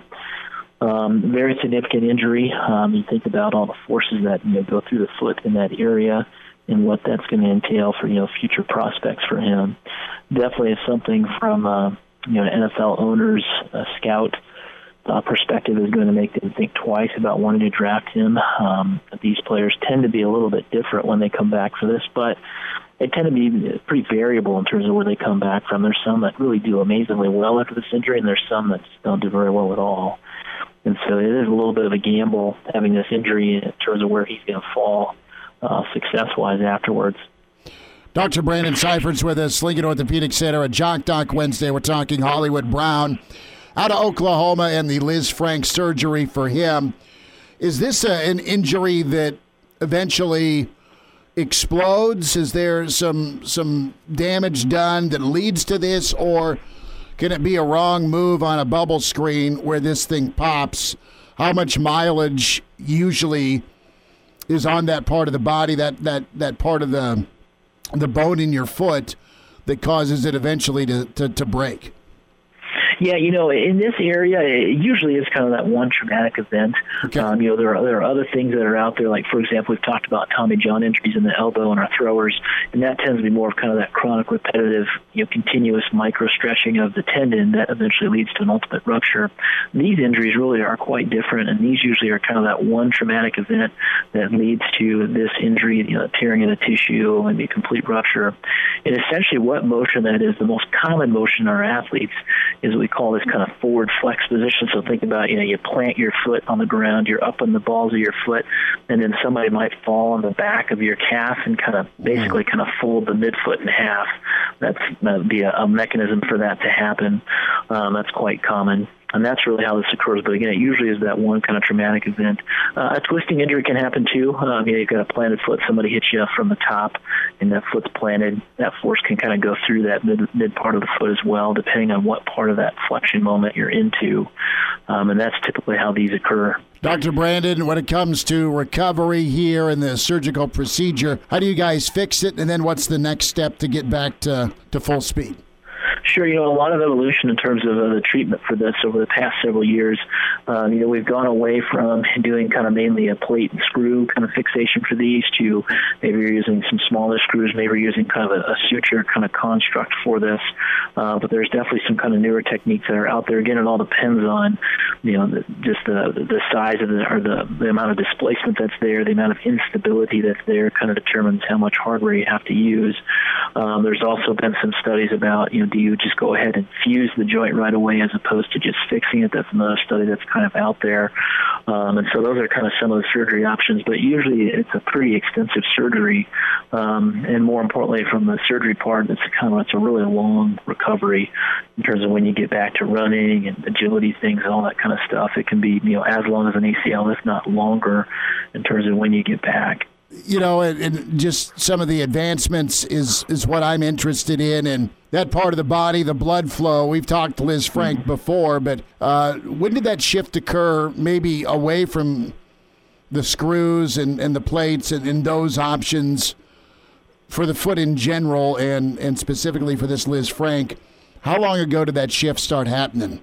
Very significant injury. You think about all the forces that go through the foot in that area and what that's going to entail for future prospects for him. Definitely is something from an NFL owner's scout perspective is going to make them think twice about wanting to draft him. These players tend to be a little bit different when they come back for this, but they tend to be pretty variable in terms of where they come back from. There's some that really do amazingly well after this injury, and there's some that don't do very well at all. And so it is a little bit of a gamble having this injury in terms of where he's going to fall success-wise afterwards. Dr. Brandon Seifert's with us, Lincoln Orthopedic Center at Jock Doc Wednesday. We're talking Hollywood Brown out of Oklahoma and the Lisfranc surgery for him. Is this an injury that eventually explodes? Is there some damage done that leads to this, or can it be a wrong move on a bubble screen where this thing pops? How much mileage usually is on that part of the body, that part of the bone in your foot that causes it eventually to break? Yeah, in this area, it usually is kind of that one traumatic event. Okay. There are other things that are out there, like, for example, we've talked about Tommy John injuries in the elbow and our throwers, and that tends to be more of kind of that chronic, repetitive, continuous micro-stretching of the tendon that eventually leads to an ultimate rupture. These injuries really are quite different, and these usually are kind of that one traumatic event that leads to this injury, tearing of the tissue, maybe a complete rupture. And essentially what motion that is, the most common motion in our athletes is what we call this kind of forward flex position. So think about, you plant your foot on the ground, you're up on the balls of your foot, and then somebody might fall on the back of your calf and kind of basically kind of fold the midfoot in half. That would be a mechanism for that to happen. That's quite common. And that's really how this occurs. But again, it usually is that one kind of traumatic event. A twisting injury can happen too. You've got a planted foot. Somebody hits you from the top, and that foot's planted. That force can kind of go through that mid part of the foot as well, depending on what part of that flexion moment you're into. And that's typically how these occur. Dr. Brandon, when it comes to recovery here and the surgical procedure, how do you guys fix it? And then what's the next step to get back to full speed? Sure, a lot of evolution in terms of the treatment for this over the past several years. We've gone away from doing kind of mainly a plate and screw kind of fixation for these to maybe you're using some smaller screws, maybe you're using kind of a suture kind of construct for this. But there's definitely some kind of newer techniques that are out there. Again, it all depends on, just the size of the amount of displacement that's there, the amount of instability that's there kind of determines how much hardware you have to use. There's also been some studies about, do you just go ahead and fuse the joint right away as opposed to just fixing it? That's another study that's kind of out there. And so those are kind of some of the surgery options, but usually it's a pretty extensive surgery. And more importantly, from the surgery part, it's a really long recovery in terms of when you get back to running and agility things and all that kind of stuff. It can be, as long as an ACL, if not longer, in terms of when you get back. And just some of the advancements is what I'm interested in, and that part of the body, the blood flow. We've talked to Lisfranc before, but when did that shift occur, maybe away from the screws and the plates and those options for the foot in general and specifically for this Lisfranc? How long ago did that shift start happening?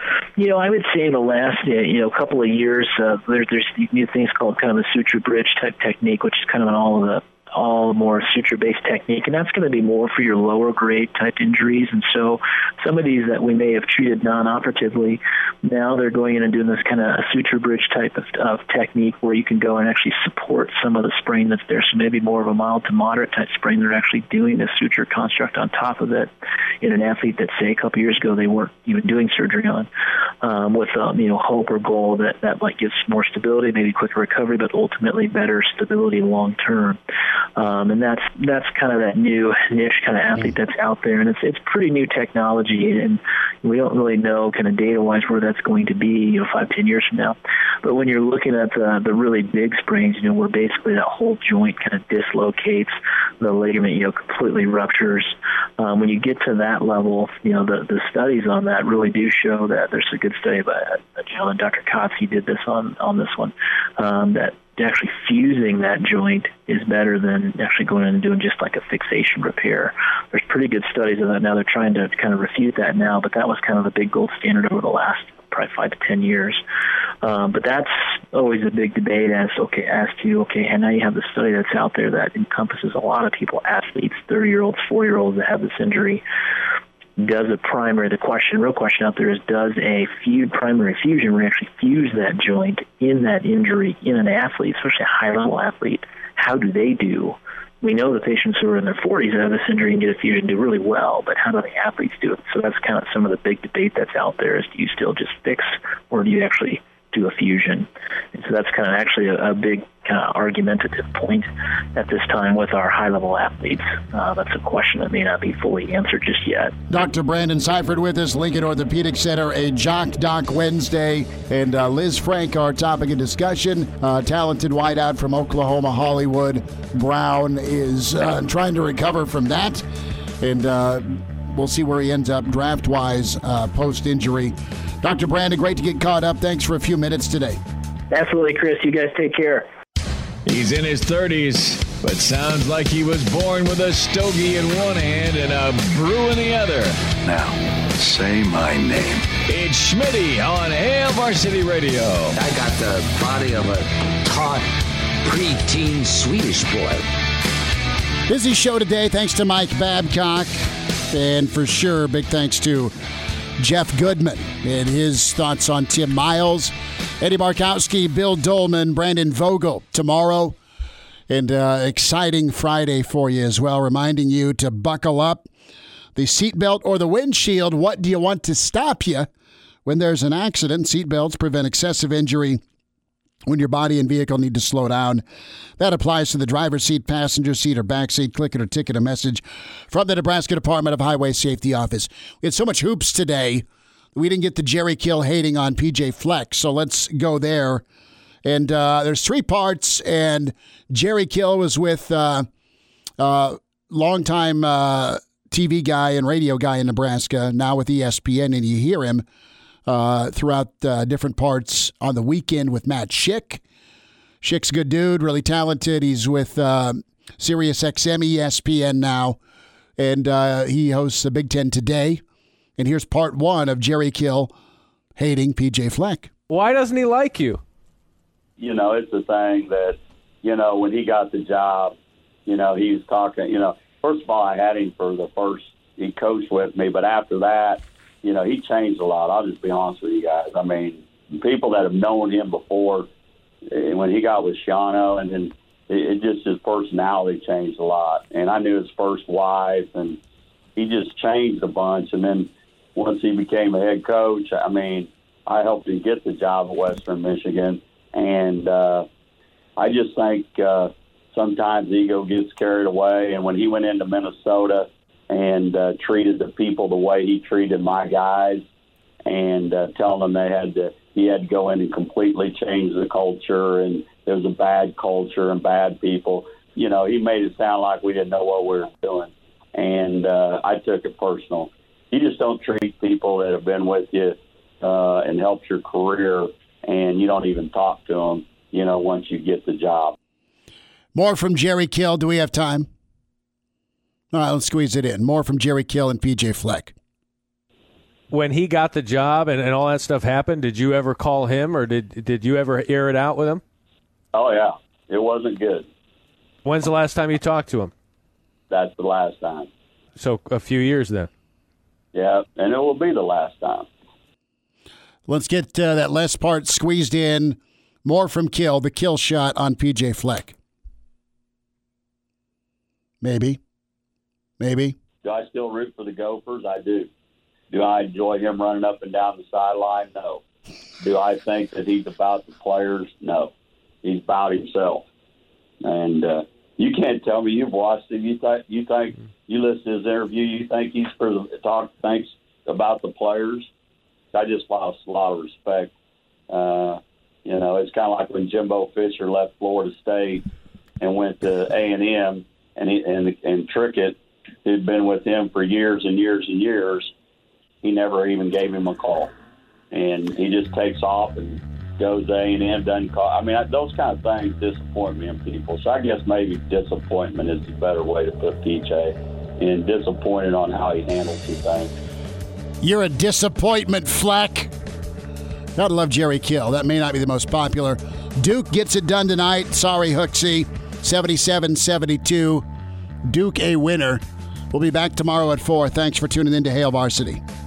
I would say in the last, couple of years, there's new things called kind of a suture bridge type technique, which is kind of an all more suture-based technique, and that's going to be more for your lower grade type injuries. And so some of these that we may have treated non-operatively, now they're going in and doing this kind of suture bridge type of technique where you can go and actually support some of the sprain that's there. So maybe more of a mild to moderate type sprain. They're actually doing this suture construct on top of it in an athlete that, say, a couple years ago they weren't even doing surgery on, with hope or goal that like gives more stability, maybe quicker recovery, but ultimately better stability long term. And that's kind of that new niche kind of athlete that's out there, and it's pretty new technology, and we don't really know kind of data-wise where that's going to be 5-10 years from now. But when you're looking at the really big sprains, where basically that whole joint kind of dislocates, the ligament completely ruptures. When you get to that level, the studies on that really do show that. There's a good study by a gentleman, Dr. Kotz, he did this on this one, that actually fusing that joint is better than actually going in and doing just like a fixation repair. There's pretty good studies of that now. They're trying to kind of refute that now, but that was kind of the big gold standard over the last probably 5 to 10 years. But that's always a big debate as to, and now you have the study that's out there that encompasses a lot of people, athletes, 30-year-olds, 40-year-olds that have this injury. Does real question out there is, does a primary fusion where you actually fuse that joint in that injury in an athlete, especially a high-level athlete, how do they do? We know the patients who are in their 40s that have this injury and get a fusion do really well, but how do the athletes do it? So that's kind of some of the big debate that's out there is, do you still just fix or do you actually do a fusion? And so that's kind of actually a big kind of argumentative point at this time with our high-level athletes. That's a question that may not be fully answered just yet. Dr. Brandon Seifert with us, Lincoln Orthopedic Center, a Jock Doc Wednesday, and Liz Frank, our topic of discussion. Talented wideout from Oklahoma, Hollywood Brown is trying to recover from that, and we'll see where he ends up draft-wise post-injury. Dr. Brandon, great to get caught up. Thanks for a few minutes today. Absolutely, Chris. You guys take care. He's in his 30s, but sounds like he was born with a stogie in one hand and a brew in the other. Now, say my name. It's Schmitty on Hail Varsity Radio. I got the body of a taut, preteen Swedish boy. Busy show today. Thanks to Mike Babcock. And for sure, big thanks to Jeff Goodman and his thoughts on Tim Miles, Eddie Markowski, Bill Dolman, Brandon Vogel tomorrow. And exciting Friday for you as well, reminding you to buckle up. The seatbelt or the windshield, what do you want to stop you when there's an accident? Seatbelts prevent excessive injury when your body and vehicle need to slow down. That applies to the driver's seat, passenger seat, or back seat. Click it or ticket a message from the Nebraska Department of Highway Safety Office. We had so much hoops today, we didn't get the Jerry Kill hating on PJ Fleck, so let's go there. And there's 3 parts, and Jerry Kill was with longtime TV guy and radio guy in Nebraska, now with ESPN, and you hear him throughout different parts on the weekend with Matt Schick. Schick's a good dude, really talented. He's with Sirius XM, ESPN now, and he hosts the Big Ten Today. And here's part 1 of Jerry Kill hating PJ Fleck. Why doesn't he like you? It's the thing that, when he got the job, he was talking, first of all, I had him for the first, he coached with me, but after that, he changed a lot. I'll just be honest with you guys. I mean, people that have known him before, when he got with Shiano, and then his personality changed a lot. And I knew his first wife, and he just changed a bunch. And then once he became a head coach, I mean, I helped him get the job at Western Michigan. And I just think sometimes ego gets carried away. And when he went into Minnesota and treated the people the way he treated my guys, and telling them he had to go in and completely change the culture, and there was a bad culture and bad people. He made it sound like we didn't know what we were doing. And I took it personal. You just don't treat people that have been with you and helped your career, and you don't even talk to them, once you get the job. More from Jerry Kill. Do we have time? All right, let's squeeze it in. More from Jerry Kill and PJ Fleck. When he got the job and all that stuff happened, did you ever call him, or did you ever air it out with him? Oh, yeah. It wasn't good. When's the last time you talked to him? That's the last time. So a few years then. Yeah, and it will be the last time. Let's get that last part squeezed in. More from Kill, the kill shot on P.J. Fleck. Maybe. Do I still root for the Gophers? I do. Do I enjoy him running up and down the sideline? No. Do I think that he's about the players? No. He's about himself. And you can't tell me you've watched him. You think you listen to his interview, you think he's thinks about the players? I just lost a lot of respect. It's kind of like when Jimbo Fisher left Florida State and went to A&M, and Trickett, who'd been with him for years and years and years, he never even gave him a call. And he just takes off and goes to A&M, doesn't call. I mean, those kind of things disappoint me in people. So I guess maybe disappointment is the better way to put PJ, and disappointed on how he handles the thing. You're a disappointment, Fleck. Gotta love Jerry Kill. That may not be the most popular. Duke gets it done tonight. Sorry, Hooksy. 77-72. Duke a winner. We'll be back tomorrow at 4. Thanks for tuning in to Hail Varsity.